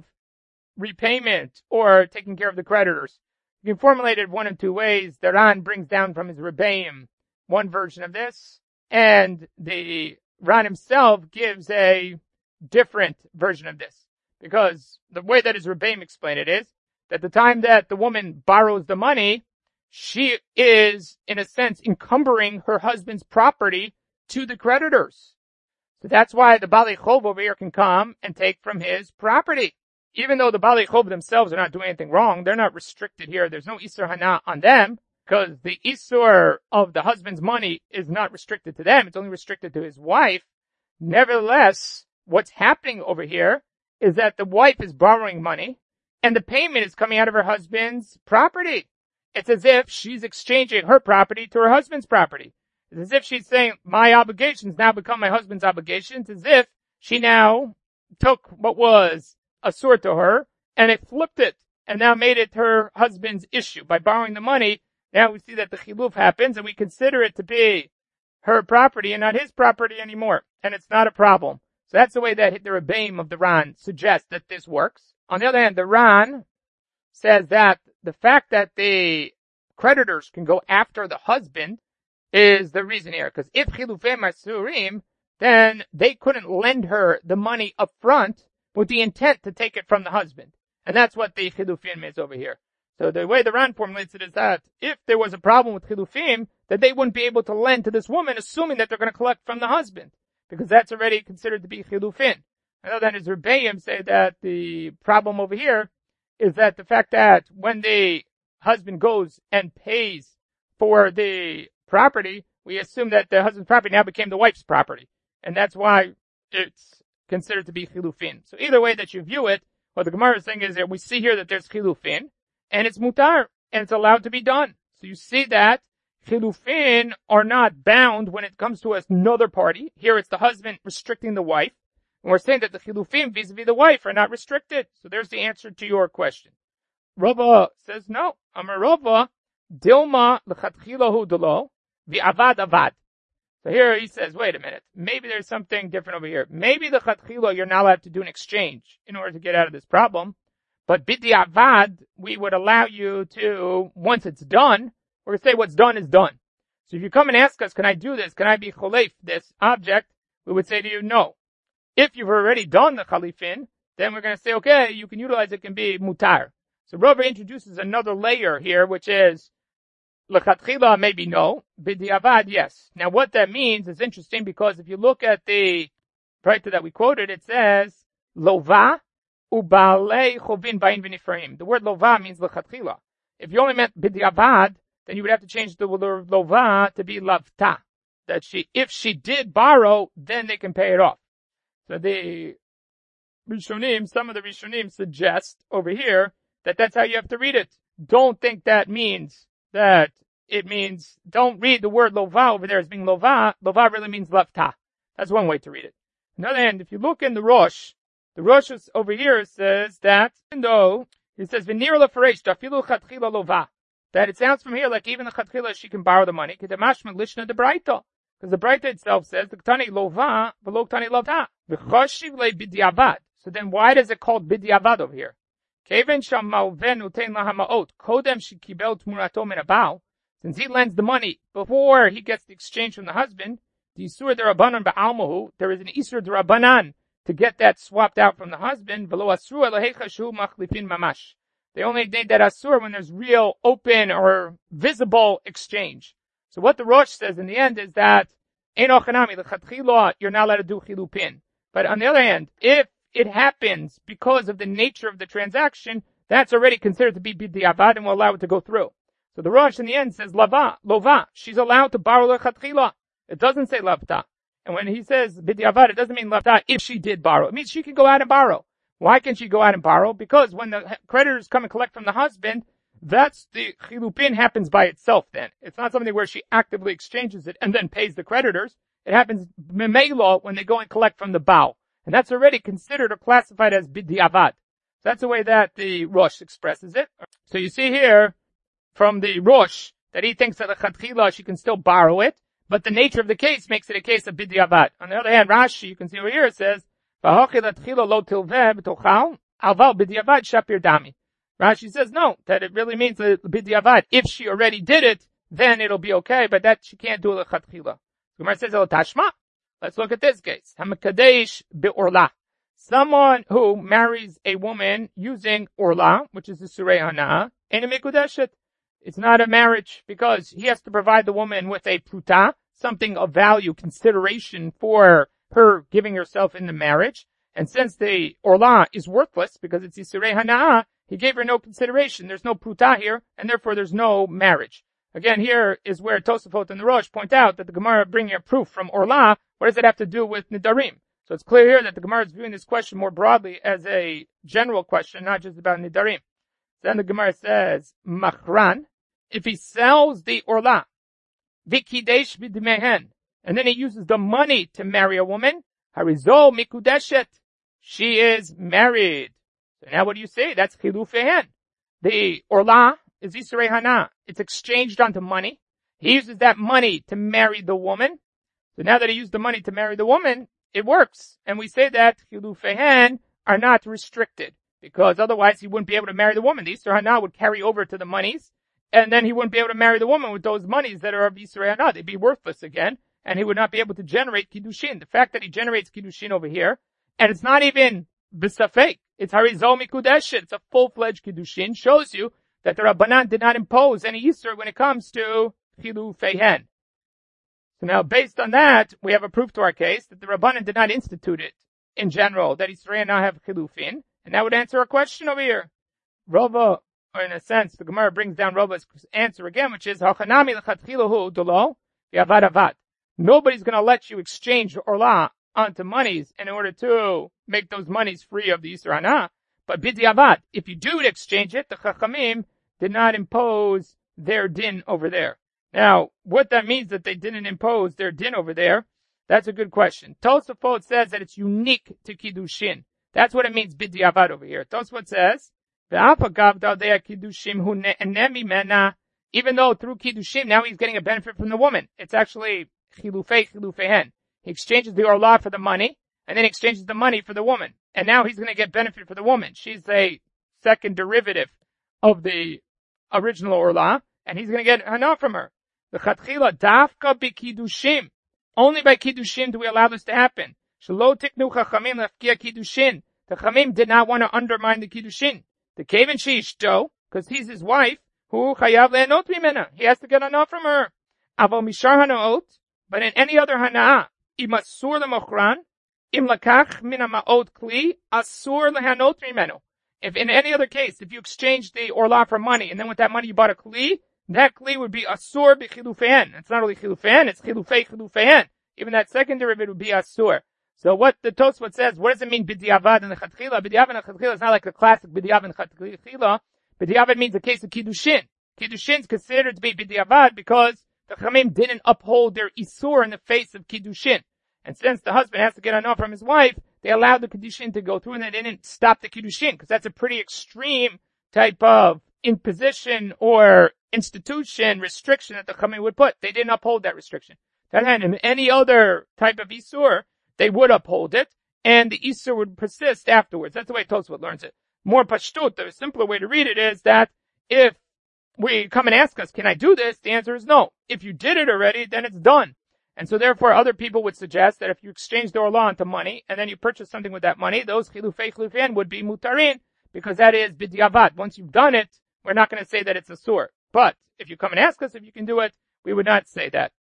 repayment or taking care of the creditors. You can formulate it one of two ways. The Ran brings down from his Rebbeim one version of this, and the Ran himself gives a different version of this. Because the way that his Rebbeim explain it is that the time that the woman borrows the money, she is, in a sense, encumbering her husband's property to the creditors. So that's why the Balei Chov over here can come and take from his property. Even though the Balei Chov themselves are not doing anything wrong, they're not restricted here. There's no Isur Hana on them, because the Isur of the husband's money is not restricted to them. It's only restricted to his wife. Nevertheless, what's happening over here is that the wife is borrowing money, and the payment is coming out of her husband's property. It's as if she's exchanging her property to her husband's property. It's as if she's saying, my obligations now become my husband's obligations, as if she now took what was asur to her, and it flipped it, and now made it her husband's issue. By borrowing the money, now we see that the chiluf happens, and we consider it to be her property and not his property anymore. And it's not a problem. So that's the way that the Rebbeim of the Ran suggests that this works. On the other hand, the Ran says that the fact that the creditors can go after the husband is the reason here. Because if chilufim asurim, then they couldn't lend her the money up front with the intent to take it from the husband. And that's what the chilufim is over here. So the way the Ran formulates it is that if there was a problem with chilufim, that they wouldn't be able to lend to this woman, assuming that they're going to collect from the husband, because that's already considered to be chilufin. And then his Rebbeim say that the problem over here is that the fact that when the husband goes and pays for the property, we assume that the husband's property now became the wife's property. And that's why it's considered to be chilufin. So either way that you view it, what the Gemara is saying is that we see here that there's chilufin, and it's mutar, and it's allowed to be done. So you see that chilufin are not bound when it comes to another party. Here it's the husband restricting the wife. And we're saying that the chilufim vis-a-vis the wife are not restricted. So there's the answer to your question. Rava says no. Amar Rava, Dilma l'chatchilahu delo, v'avad avad. So here he says, wait a minute, maybe there's something different over here. Maybe the chatchila you're not allowed to do an exchange in order to get out of this problem. But bidi avad, we would allow you to, once it's done, we're going to say what's done is done. So if you come and ask us, can I do this? Can I be cholef this object? We would say to you, no. If you've already done the chalifin, then we're going to say, okay, you can utilize it, can be mutar. So Rava introduces another layer here, which is l'chatchila, maybe no, b'diavad, yes. Now what that means is interesting, because if you look at the writer that we quoted, it says lova ubalei chovin bain v'nifraim. The word lova means l'chatchila. If you only meant b'diavad, then you would have to change the word lova to be lavta. That she, if she did borrow, then they can pay it off. So the Rishonim, some of the Rishonim suggest over here that that's how you have to read it. Don't think that means that it means, don't read the word lova over there as being lova. Lova really means lavta. That's one way to read it. On the other hand, if you look in the Rosh, the Rosh over here says that, even though, it says, v'nir lefaresh, dafilu chatchila lova, that it sounds from here like even the chatchila she can borrow the money, kedamashma lishna de braita. Because the Braita itself says, the Ktani lova, v'lo Ktani lavta. V'choshiv le b'diavad. So then why does it called b'diavad over here? Keven sham malven utein lahamaot. Kodem shekibel tmurato min abal. Since he lends the money before he gets the exchange from the husband, the isur derabanan ba'almahu, there is an isur derabanan to get that swapped out from the husband. V'lo asur elahecha shu machlifin mamash. They only need that asur when there's real, open, or visible exchange. So what the Rosh says in the end is that Ein ochanami, l'chatchila, you're not allowed to do chilupin. But on the other hand, if it happens because of the nature of the transaction, that's already considered to be b'diavad and will allow it to go through. So the Rosh in the end says lava, lova. She's allowed to borrow l'chatchila. It doesn't say lavta. And when he says b'diavad, it doesn't mean lavta if she did borrow. It means she can go out and borrow. Why can she go out and borrow? Because when the creditors come and collect from the husband, that's the chilupin happens by itself then. It's not something where she actively exchanges it and then pays the creditors. It happens memelo when they go and collect from the bow. And that's already considered or classified as b'diavad. That's the way that the Rosh expresses it. So you see here from the Rosh that he thinks that the chatchila she can still borrow it, but the nature of the case makes it a case of b'diavad. On the other hand, Rashi, you can see over here, it says, Rashi says no, that it really means that b'diavad. If she already did it, then it'll be okay, but that she can't do it l'chatchila. Gemara says, tashma. Let's look at this case. Hamakadesh be'orla. Someone who marries a woman using orla, which is the surei hana, and a mikudeshet. It's not a marriage because he has to provide the woman with a pruta, something of value, consideration for her giving herself in the marriage. And since the orla is worthless because it's surei hana, he gave her no consideration. There's no pruta here, and therefore there's no marriage. Again, here is where Tosafot and the Rosh point out that the Gemara bringing a proof from orla. What does it have to do with nidarim? So it's clear here that the Gemara is viewing this question more broadly as a general question, not just about nidarim. Then the Gemara says, machran, if he sells the orla, vikidesh b'dmehen, and then he uses the money to marry a woman, harizol mikudeshet, she is married. So now what do you say? That's chilufehen. The orla is Yisrei Hana. It's exchanged onto money. He uses that money to marry the woman. So now that he used the money to marry the woman, it works. And we say that chilufehen are not restricted because otherwise he wouldn't be able to marry the woman. The Yisrei Hana would carry over to the monies and then he wouldn't be able to marry the woman with those monies that are of Yisrei Hana. They'd be worthless again and he would not be able to generate kiddushin. The fact that he generates kiddushin over here and it's not even b'safek. It's harizol mikudeshet. It's a full-fledged kiddushin. Shows you that the Rabbanan did not impose any Yisur when it comes to chilufehen. So now, based on that, we have a proof to our case that the Rabbanan did not institute it in general, that Yisrael now have chilufin, and that would answer a question over here. Rava, or in a sense, the Gemara brings down Rava's answer again, which is, Hachanami l'chatchilahu dolo v'avad avad. Nobody's going to let you exchange orla onto monies in order to make those monies free of the Yisur Hana. But b'diavad, if you do exchange it, the Chachamim did not impose their din over there. Now, what that means that they didn't impose their din over there, that's a good question. Tosafot says that it's unique to Kiddushin. That's what it means b'diavad over here. Tosafot says, even though through Kiddushim, now he's getting a benefit from the woman. It's actually chilufei chilufehen. He exchanges the orla for the money, and then exchanges the money for the woman. And now he's going to get benefit for the woman. She's a second derivative of the original orla, and he's going to get hana from her. The chatchila dafka b'kiddushim. Only by kiddushim do we allow this to happen. Shelo tiknu chachamim lefkia kiddushin. The chachamim did not want to undermine the kiddushin. The kaven sheishto, because he's his wife, who chayav le'anot mimena. He has to get hana from her. Aval mishar hanaot, but in any other hana, im asur lemochran, im lakach min ha'ma'ot kli, asur lehanot mimenu. If in any other case, if you exchange the orla for money, and then with that money you bought a kli, that kli would be asur b'chilufehen. It's not only chilufehen, it's chilufei chilufehen. Even that second derivative would be asur. So what the Tosfot says, what does it mean b'diavad and the chatchila? B'diavad and the chatchila is not like the classic b'diavad and chatchila. B'diavad means a case of kiddushin. Kiddushin is considered to be b'diavad because the chamim didn't uphold their isur in the face of kiddushin. And since the husband has to get enough from his wife, they allowed the kiddushin to go through and they didn't stop the kiddushin because that's a pretty extreme type of imposition or institution restriction that the chamim would put. They didn't uphold that restriction. That hand, in any other type of isur, they would uphold it, and the isur would persist afterwards. That's the way Tosfot learns it. More pashtut, the simpler way to read it is that if we come and ask us, can I do this? The answer is no. If you did it already, then it's done. And so therefore other people would suggest that if you exchange the orla into money, and then you purchase something with that money, those chilufei chilufin would be mutarin, because that is b'diavad. Once you've done it, we're not going to say that it's a sur. But if you come and ask us if you can do it, we would not say that.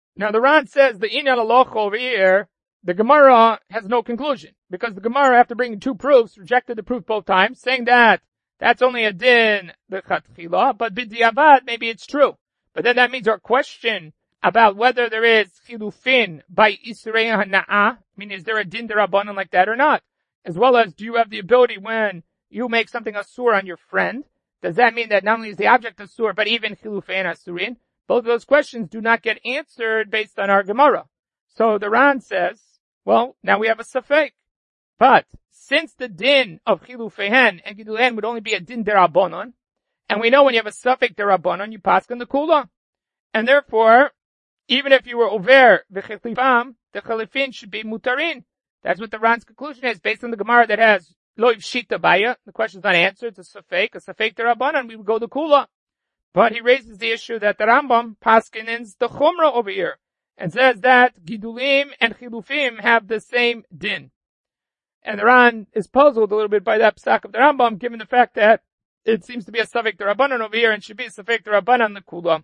Now the Ran says the Inyan Aloch over here, the Gemara has no conclusion, because the Gemara, after bringing two proofs, rejected the proof both times, saying that that's only a din b'chatchila, but b'diavad, maybe it's true. But then that means our question about whether there is chilufin by Isrei Hana'ah, meaning is there a din d'Rabbanan like that or not? As well as, do you have the ability when you make something asur on your friend? Does that mean that not only is the object asur, but even chilufin asurin? Both of those questions do not get answered based on our Gemara. So the Ran says, well, now we have a safek. But since the din of chilufehen and gidulen would only be a din d'Rabbanan, and we know when you have a safek d'Rabbanan, you pass on the kula. And therefore, even if you were over v'chelifam, the chalifin should be mutarin. That's what the Ran's conclusion is, based on the Gemara that has loiv shita baya. The question is not answered. It's a safek, a safek d'Rabbanan. We would go the kula. But he raises the issue that the Rambam paskinins the chumrah over here, and says that gidulim and chilufim have the same din. And the Ran is puzzled a little bit by that psak of the Rambam, given the fact that it seems to be a safek d'Rabbanan over here and should be a safek d'Rabbanan the kula.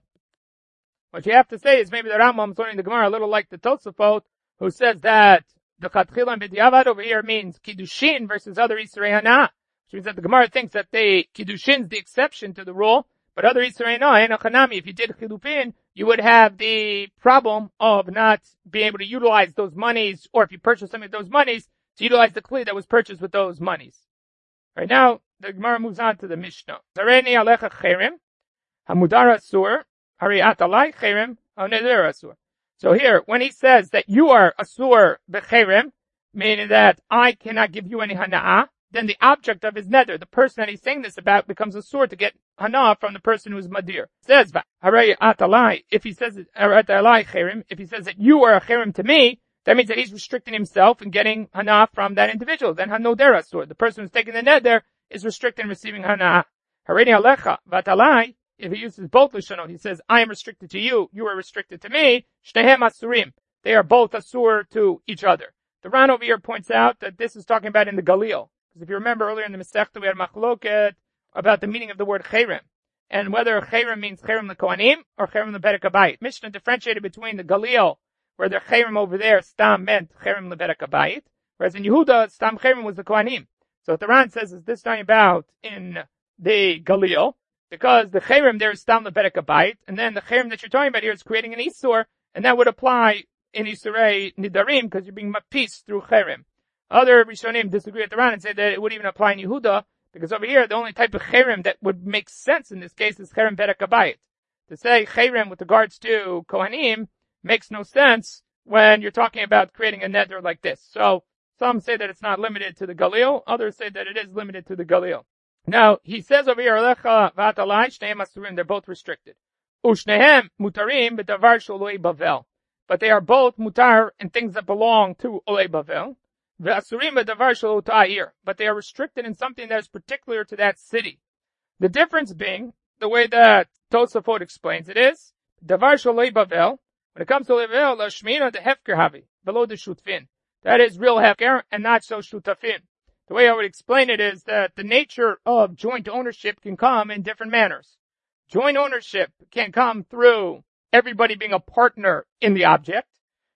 What you have to say is maybe the Rambam is learning the Gemara a little like the Tosafot, who says that the chatchila and b'diavad over here means kiddushin versus other Isrei Hana'ah, which means that the Gemara thinks that the kiddushin is the exception to the rule, but other Isrei Hana'ah, if you did chilufin, you would have the problem of not being able to utilize those monies, or if you purchase some of those monies, to utilize the kli that was purchased with those monies. Right now, the Gemara moves on to the Mishnah. Zareni alecha cherem, hamudar asur, hari atalai cherem, haneder asur. So here, when he says that you are asur b'cherem, meaning that I cannot give you any hana'ah, then the object of his neder, the person that he's saying this about, becomes asur to get hana'ah from the person who is madir. It says, hari atalai, if he says, hari atalai cherem, if he says that you are a cherem to me, that means that he's restricting himself and getting hana'ah from that individual. Then hanoder asur, the person who's taking the neder, is restricted in receiving hana'ah. Hareini alecha vatalai, if he uses both lashonot, he says, I am restricted to you, you are restricted to me. Shnehem asurim, they are both asur to each other. The Ran over here points out that this is talking about in the Galil. Because if you remember earlier in the Masechta, we had machloket about the meaning of the word cherem, and whether cherem means cherem the Kohanim or cherem the Bedek Habayit. Mishnah differentiated between the Galil, where the cherem over there, stam meant cherem the Bedek Habayit, whereas in Yehuda, stam cherem was the Kohanim. So what the Ran says is this talking about in the Galil, because the cherem there is stam the Bedek Habayit, and then the cherem that you're talking about here is creating an Isur, and that would apply in Isurei Nidarim, because you're being mapis through cherem. Other Rishonim disagree with the Ran and say that it would even apply in Yehuda, because over here, the only type of cherem that would make sense in this case is cherem Bedek Habayit. To say cherem with regards to Kohanim makes no sense when you're talking about creating a neder like this. So, some say that it's not limited to the Galil, others say that it is limited to the Galil. Now, he says over here, Alecha v'atalai, shnehem asurim, they're both restricted. Ushnehem mutarim b'davar sholoi bavel. But they are both mutar in things that belong to Olei Bavel. V'asurim b'davar shelo ta'ir. But they are restricted in something that is particular to that city. The difference being, the way that Tosafot explains it is, davar sholoi Bavel, when it comes to Olei Bavel, l'shmina de hefker havi, below the shutfin. That is real hefker and not so shutafin. The way I would explain it is that the nature of joint ownership can come in different manners. Joint ownership can come through everybody being a partner in the object,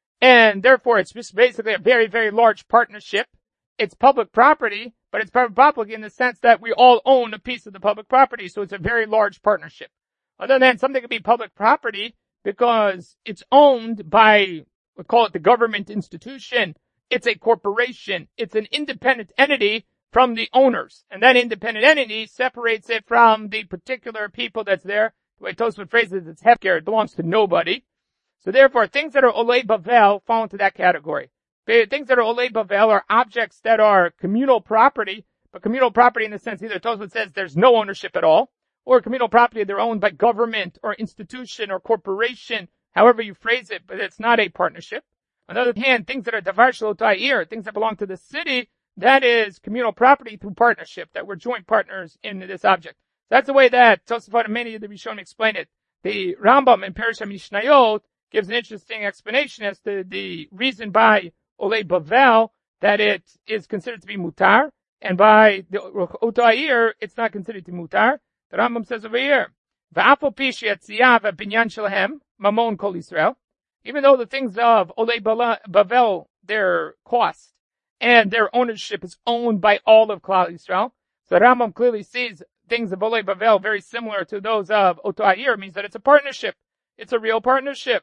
and therefore it's just basically a very, very large partnership. It's public property, but it's public in the sense that we all own a piece of the public property, so it's a very large partnership. Other than something could be public property because it's owned by, we call it the government institution, it's a corporation, it's an independent entity from the owners, and that independent entity separates it from the particular people that's there. The way Tosfot phrases it, it's hefker, it belongs to nobody. So therefore, things that are Olei Bavel fall into that category. Things that are Olei Bavel are objects that are communal property, but communal property in the sense either Tosfot says there's no ownership at all, or communal property they're owned by government or institution or corporation, however you phrase it, but it's not a partnership. On the other hand, things that are davar shelo ta'ir, things that belong to the city, that is communal property through partnership, that we're joint partners in this object. That's the way that Tosafot and many of the Rishonim explain it. The Rambam in Perush HaMishnayot gives an interesting explanation as to the reason by Olei Bavel that it is considered to be mutar, and by the Ota'ir, it's not considered to be mutar. The Rambam says over here, V'afal pi she'yatziyav ha'binyan shelahem, mamon kol Yisrael. even though the things of Olei Bavel, their cost and their ownership is owned by all of Klal Yisrael. So Rambam clearly sees things of Olei Bavel very similar to those of Oto Ha'ir, means that it's a partnership. It's a real partnership.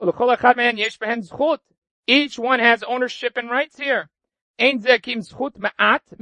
Each one has ownership and rights here. On the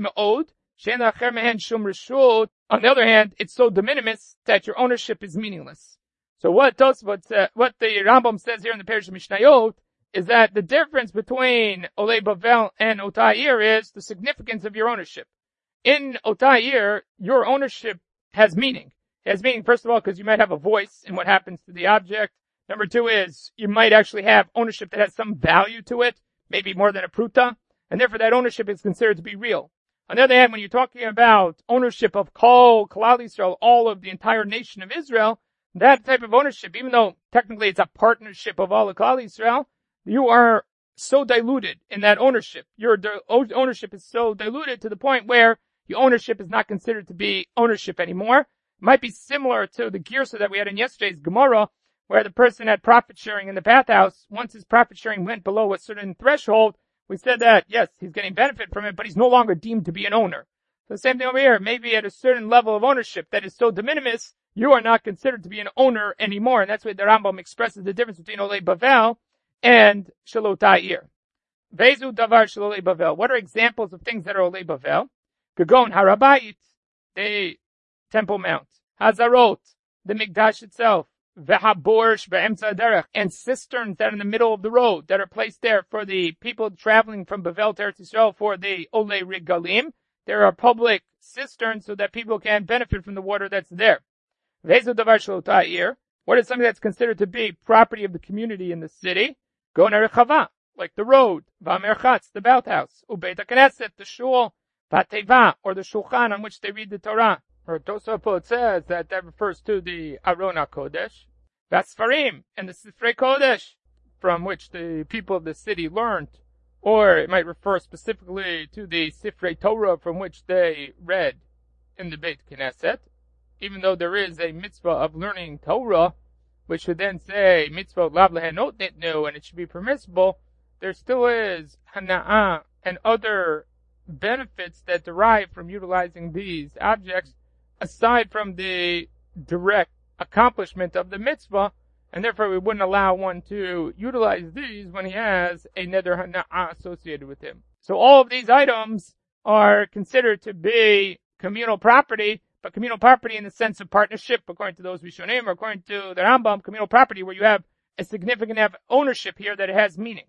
other hand, it's so de minimis that your ownership is meaningless. So what does what uh, what the Rambam says here in the Parish of Mishnayot is that the difference between Olei Bavel and Oto Ha'ir is the significance of your ownership. In Oto Ha'ir, your ownership has meaning. It has meaning, first of all, because you might have a voice in what happens to the object. Number two is you might actually have ownership that has some value to it, maybe more than a pruta, and therefore that ownership is considered to be real. On the other hand, when you're talking about ownership of Kol, Klal Yisrael, all of the entire nation of Israel, that type of ownership, even though technically it's a partnership of all of Klal Yisrael, you are so diluted in that ownership. Your ownership is so diluted to the point where your ownership is not considered to be ownership anymore. It might be similar to the girsa that we had in yesterday's Gemara, where the person had profit sharing in the bathhouse. Once his profit sharing went below a certain threshold, we said that, yes, he's getting benefit from it, but he's no longer deemed to be an owner. So the same thing over here. Maybe at a certain level of ownership that is so de minimis, you are not considered to be an owner anymore. And that's why the Rambam expresses the difference between Olei Bavel and Oto Ha'ir. Vezu davar shel Olei Bavel. What are examples of things that are Olei Bavel? Gagon Harabayit, the Temple Mount. Hazarot, the Mikdash itself. Vehaborsh be'emtza derech, and cisterns that are in the middle of the road that are placed there for the people traveling from Bavel to Eretz Yisrael for the Olei Regalim. There are public cisterns so that people can benefit from the water that's there. Vezu davar shel Oto Ha'ir. What is something that's considered to be property of the community in the city? Go nerechava, like the road. Va'merchatz, the bathhouse. Ubeit HaKnesset, the shul. Vateva, or the shulchan on which they read the Torah. Or Tosafot says that that refers to the Aron HaKodesh. Vasfarim, and the Sifrei Kodesh, from which the people of the city learned. Or it might refer specifically to the Sifrei Torah from which they read in the Beit Knesset. Even though there is a mitzvah of learning Torah, which should then say mitzvah lav lehenot nitnu, and it should be permissible, there still is hana'ah and other benefits that derive from utilizing these objects aside from the direct accomplishment of the mitzvah, and therefore we wouldn't allow one to utilize these when he has a neder hana'ah associated with him. So all of these items are considered to be communal property, but communal property in the sense of partnership, according to those Rishonim, or according to the Rambam, communal property where you have a significant ownership here that it has meaning.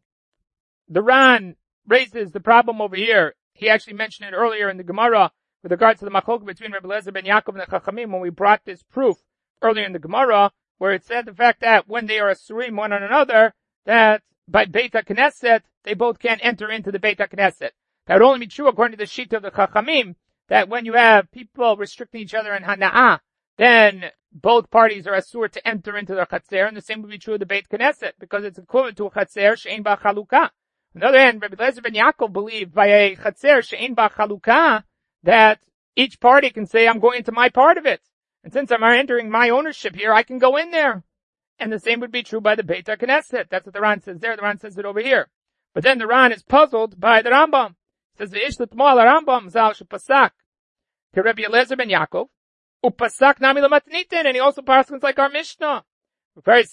The Ran raises the problem over here. He actually mentioned it earlier in the Gemara with regards to the machlok between Rebbe Eliezer ben Yaakov and the Chachamim when we brought this proof earlier in the Gemara, where it said the fact that when they are asurim one on another, that by Beit HaKnesset, they both can't enter into the Beit HaKnesset. That would only be true according to the sheet of the Chachamim, that when you have people restricting each other in Hana'ah, then both parties are asur to enter into the Chatzer, and the same would be true of the Beit Knesset, because it's equivalent to a Chatzer she'ein ba chalukah. On the other hand, Rebbe Eliezer ben Yaakov believed by a Chatzer she'ein ba chalukah that each party can say, I'm going into my part of it. And since I'm entering my ownership here, I can go in there. And the same would be true by the Beit HaKnesset. That's what the Ran says there. The Ran says it over here. But then the Ran is puzzled by the Rambam. It says, V'ish l'tmal Rambam zal shepasak to Rebbe Eliezer ben Yaakov, upasak nami l'matnitin, and he also paskins like our Mishnah. It's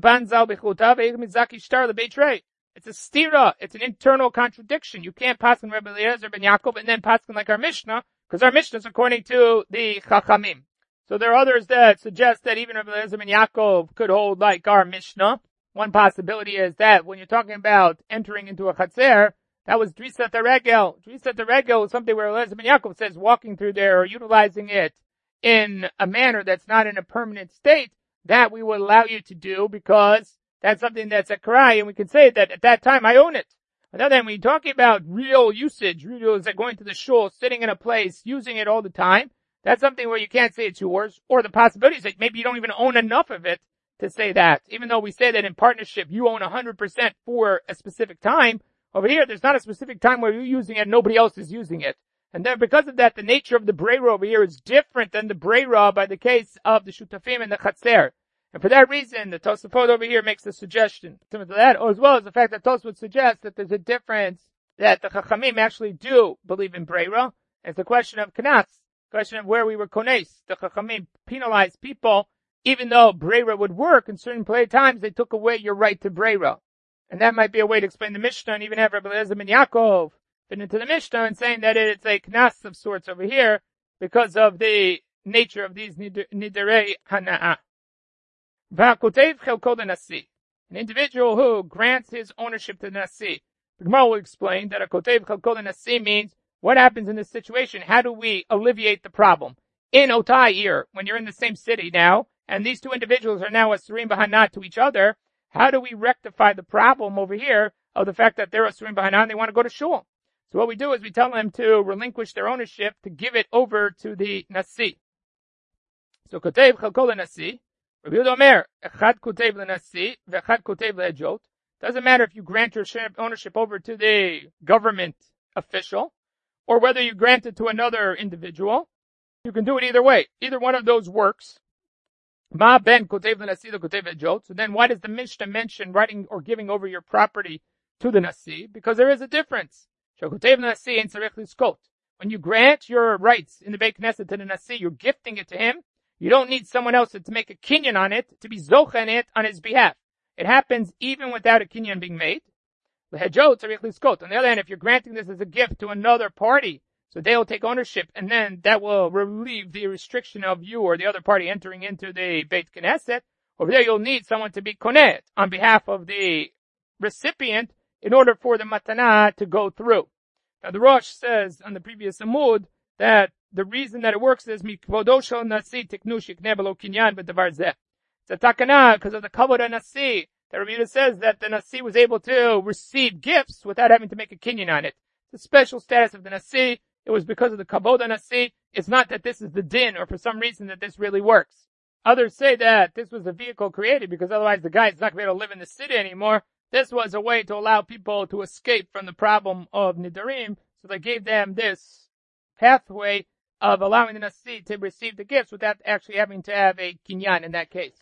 a stira. It's an internal contradiction. You can't paskin Rebbe Eliezer ben Yaakov and then paskin like our Mishnah, because our Mishnah is according to the Chachamim. So there are others that suggest that even Rebbe Eliezer ben Yaakov could hold like our Mishnah. One possibility is that when you're talking about entering into a Chatzer, that was Drisat HaRegel. Drisat HaRegel is something where Eliezer ben Yaakov says walking through there or utilizing it in a manner that's not in a permanent state, that we would allow you to do because that's something that's a karai, and we can say that at that time I own it. On the other hand, when you're talking about real usage, real is like going to the shul, sitting in a place, using it all the time, that's something where you can't say it's yours, or the possibility is that maybe you don't even own enough of it to say that. Even though we say that in partnership you own one hundred percent for a specific time, over here there's not a specific time where you're using it and nobody else is using it. And then because of that, the nature of the breira over here is different than the breira by the case of the shutafim and the chatzer. And for that reason, the Tosafot over here makes a suggestion to that, as well as the fact that Tosafot suggests that there's a difference, that the Chachamim actually do believe in Breira. It's the question of Knas, question of where we were Kones. The Chachamim penalized people, even though Breira would work in certain play times, they took away your right to Breira. And that might be a way to explain the Mishnah, and even have Rabbi Eliezer ben Yaakov fit into the Mishnah and saying that it's a Knas of sorts over here, because of the nature of these Niderei Hana'ah. An individual who grants his ownership to the Nasi. The Gemara will explain that a Kotev Chalkol Nasi means what happens in this situation? How do we alleviate the problem? In Otai here, when you're in the same city now, and these two individuals are now Asurim B'Hanat to each other, how do we rectify the problem over here of the fact that they're Asurim B'Hanat and they want to go to Shul? So what we do is we tell them to relinquish their ownership, to give it over to the Nasi. So Kotev Chalkol Nasi. Rabbi Yehuda Omer, Echad Kotev L'Nasi, V'Echad Kotev L'Hejot. Doesn't matter if you grant your ownership over to the government official, or whether you grant it to another individual. You can do it either way. Either one of those works. Ma ben Kotev L'Nasi, the Kotev L'Hejot. So then why does the Mishnah mention writing or giving over your property to the Nasi? Because there is a difference. Kotev L'Nasi ain't tzarich liskot. When you grant your rights in the Beit Knesset to the Nasi, you're gifting it to him. You don't need someone else to make a kinyan on it, to be zocha in it on his behalf. It happens even without a kinyan being made. On the other hand, if you're granting this as a gift to another party, so they'll take ownership, and then that will relieve the restriction of you or the other party entering into the Beit Knesset. Over there, you'll need someone to be konet on behalf of the recipient in order for the matana to go through. Now, the Rosh says on the previous Amud that the reason that it works is mikvodo shel nasi tiknu shikneh b'lo kinyan b'davar zeh. It's a takana because of the kavod of nasi. The Rabbi Yehuda says that the nasi was able to receive gifts without having to make a kinyan on it. The special status of the nasi, it was because of the kavod of nasi. It's not that this is the din or for some reason that this really works. Others say that this was a vehicle created because otherwise the guy is not going to be able to live in the city anymore. This was a way to allow people to escape from the problem of nidarim, so they gave them this pathway of allowing the Nasi to receive the gifts without actually having to have a kinyan in that case.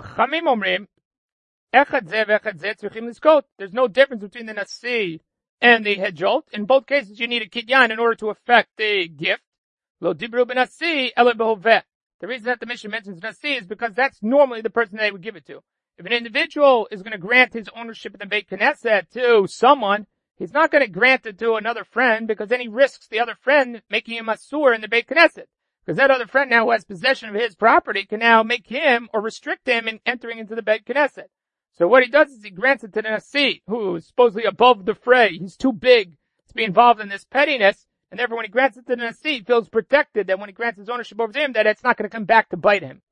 There's no difference between the Nasi and the Hejot. In both cases, you need a kinyan in order to effect the gift. The reason that the Mishnah mentions Nasi is because that's normally the person they would give it to. If an individual is going to grant his ownership in the Beit Knesset to someone, he's not going to grant it to another friend because then he risks the other friend making him asur in the Beit Knesset. Because that other friend now who has possession of his property can now make him or restrict him in entering into the Beit Knesset. So what he does is he grants it to the Nasi, who is supposedly above the fray. He's too big to be involved in this pettiness. And therefore when he grants it to the Nasi, he feels protected that when he grants his ownership over to him, that it's not going to come back to bite him.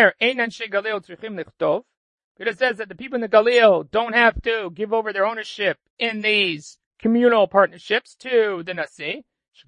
It says that the people in the Galil don't have to give over their ownership in these communal partnerships to the Nasi,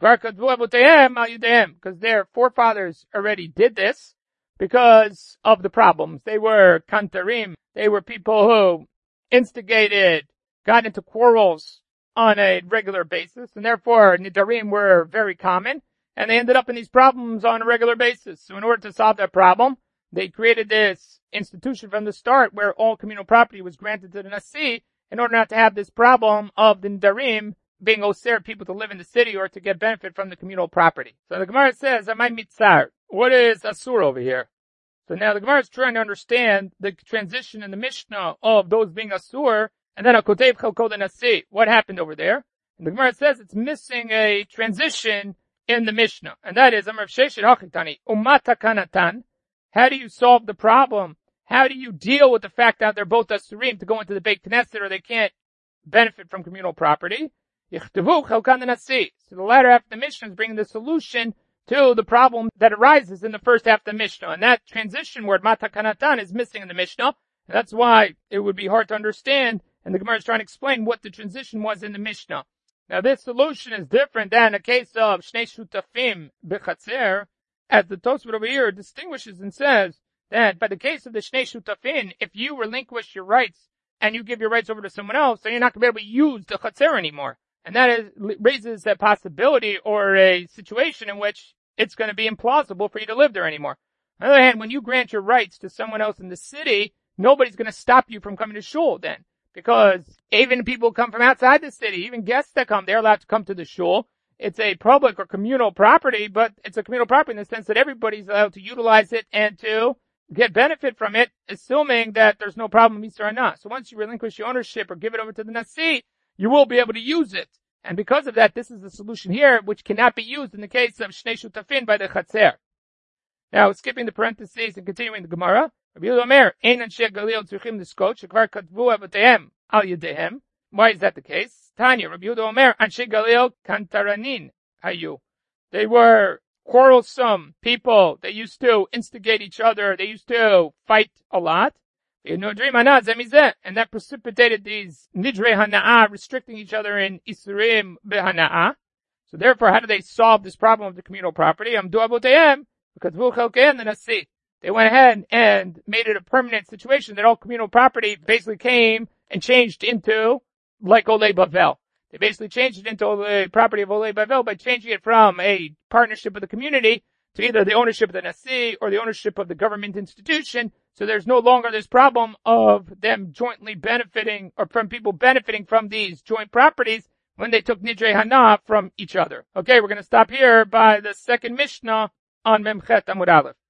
because their forefathers already did this because of the problems. They were kantarim. They were people who instigated, got into quarrels on a regular basis, and therefore nidarim were very common, and they ended up in these problems on a regular basis. So in order to solve that problem, they created this institution from the start where all communal property was granted to the Nasi in order not to have this problem of the Nidarim being oser people to live in the city or to get benefit from the communal property. So the Gemara says, Amay mitzar. What is asur over here? So now the Gemara is trying to understand the transition in the Mishnah of those being asur and then a kotev chalkol the Nasi. What happened over there? And the Gemara says it's missing a transition in the Mishnah. And that is, Amar Sheshit Hachitani, Umata Kanatan. How do you solve the problem? How do you deal with the fact that they're both asurim to go into the Beit Knesset or they can't benefit from communal property? Yichtavu chalkan nasi. So the latter half of the Mishnah is bringing the solution to the problem that arises in the first half of the Mishnah. And that transition word, matakanatan, is missing in the Mishnah. And that's why it would be hard to understand. And the Gemara is trying to explain what the transition was in the Mishnah. Now this solution is different than a case of shnei shutafim b'chatzer, as the Tosfot over here distinguishes and says that by the case of the Shnei Shutafin, if you relinquish your rights and you give your rights over to someone else, then you're not going to be able to use the Chatzer anymore. And that is, raises a possibility or a situation in which it's going to be implausible for you to live there anymore. On the other hand, when you grant your rights to someone else in the city, nobody's going to stop you from coming to shul then. Because even people come from outside the city, even guests that come, they're allowed to come to the shul. It's a public or communal property, but it's a communal property in the sense that everybody's allowed to utilize it and to get benefit from it, assuming that there's no problem with Isra Hana. So once you relinquish your ownership or give it over to the Nasi, you will be able to use it. And because of that, this is the solution here, which cannot be used in the case of Shnei Shutafin by the Chatzer. Now, skipping the parentheses and continuing the Gemara, Rabbi Yehuda Omer, Ein Anshe Galil Tzrichim Liskot, Shekvar Katvu Avotehem Al Yedehem. Why is that the case? Tanya, Rabbi Yehuda Omer, Anshe Galil Kantaranin Hayu. They were quarrelsome people. They used to instigate each other. They used to fight a lot. And that precipitated these Nidrei Hana'ah, restricting each other in Isurim Behana'ah. So therefore, how do they solve this problem of the communal property? Amdu Avotehem, because Vuchelkehem the Nasi. They went ahead and made it a permanent situation that all communal property basically came and changed into like Olei Bavel. They basically changed it into the property of Olei Bavel by changing it from a partnership of the community to either the ownership of the Nasi or the ownership of the government institution. So there's no longer this problem of them jointly benefiting or from people benefiting from these joint properties when they took Nidrei Hana from each other. Okay, we're going to stop here by the second Mishnah on Memchet Amud Aleph.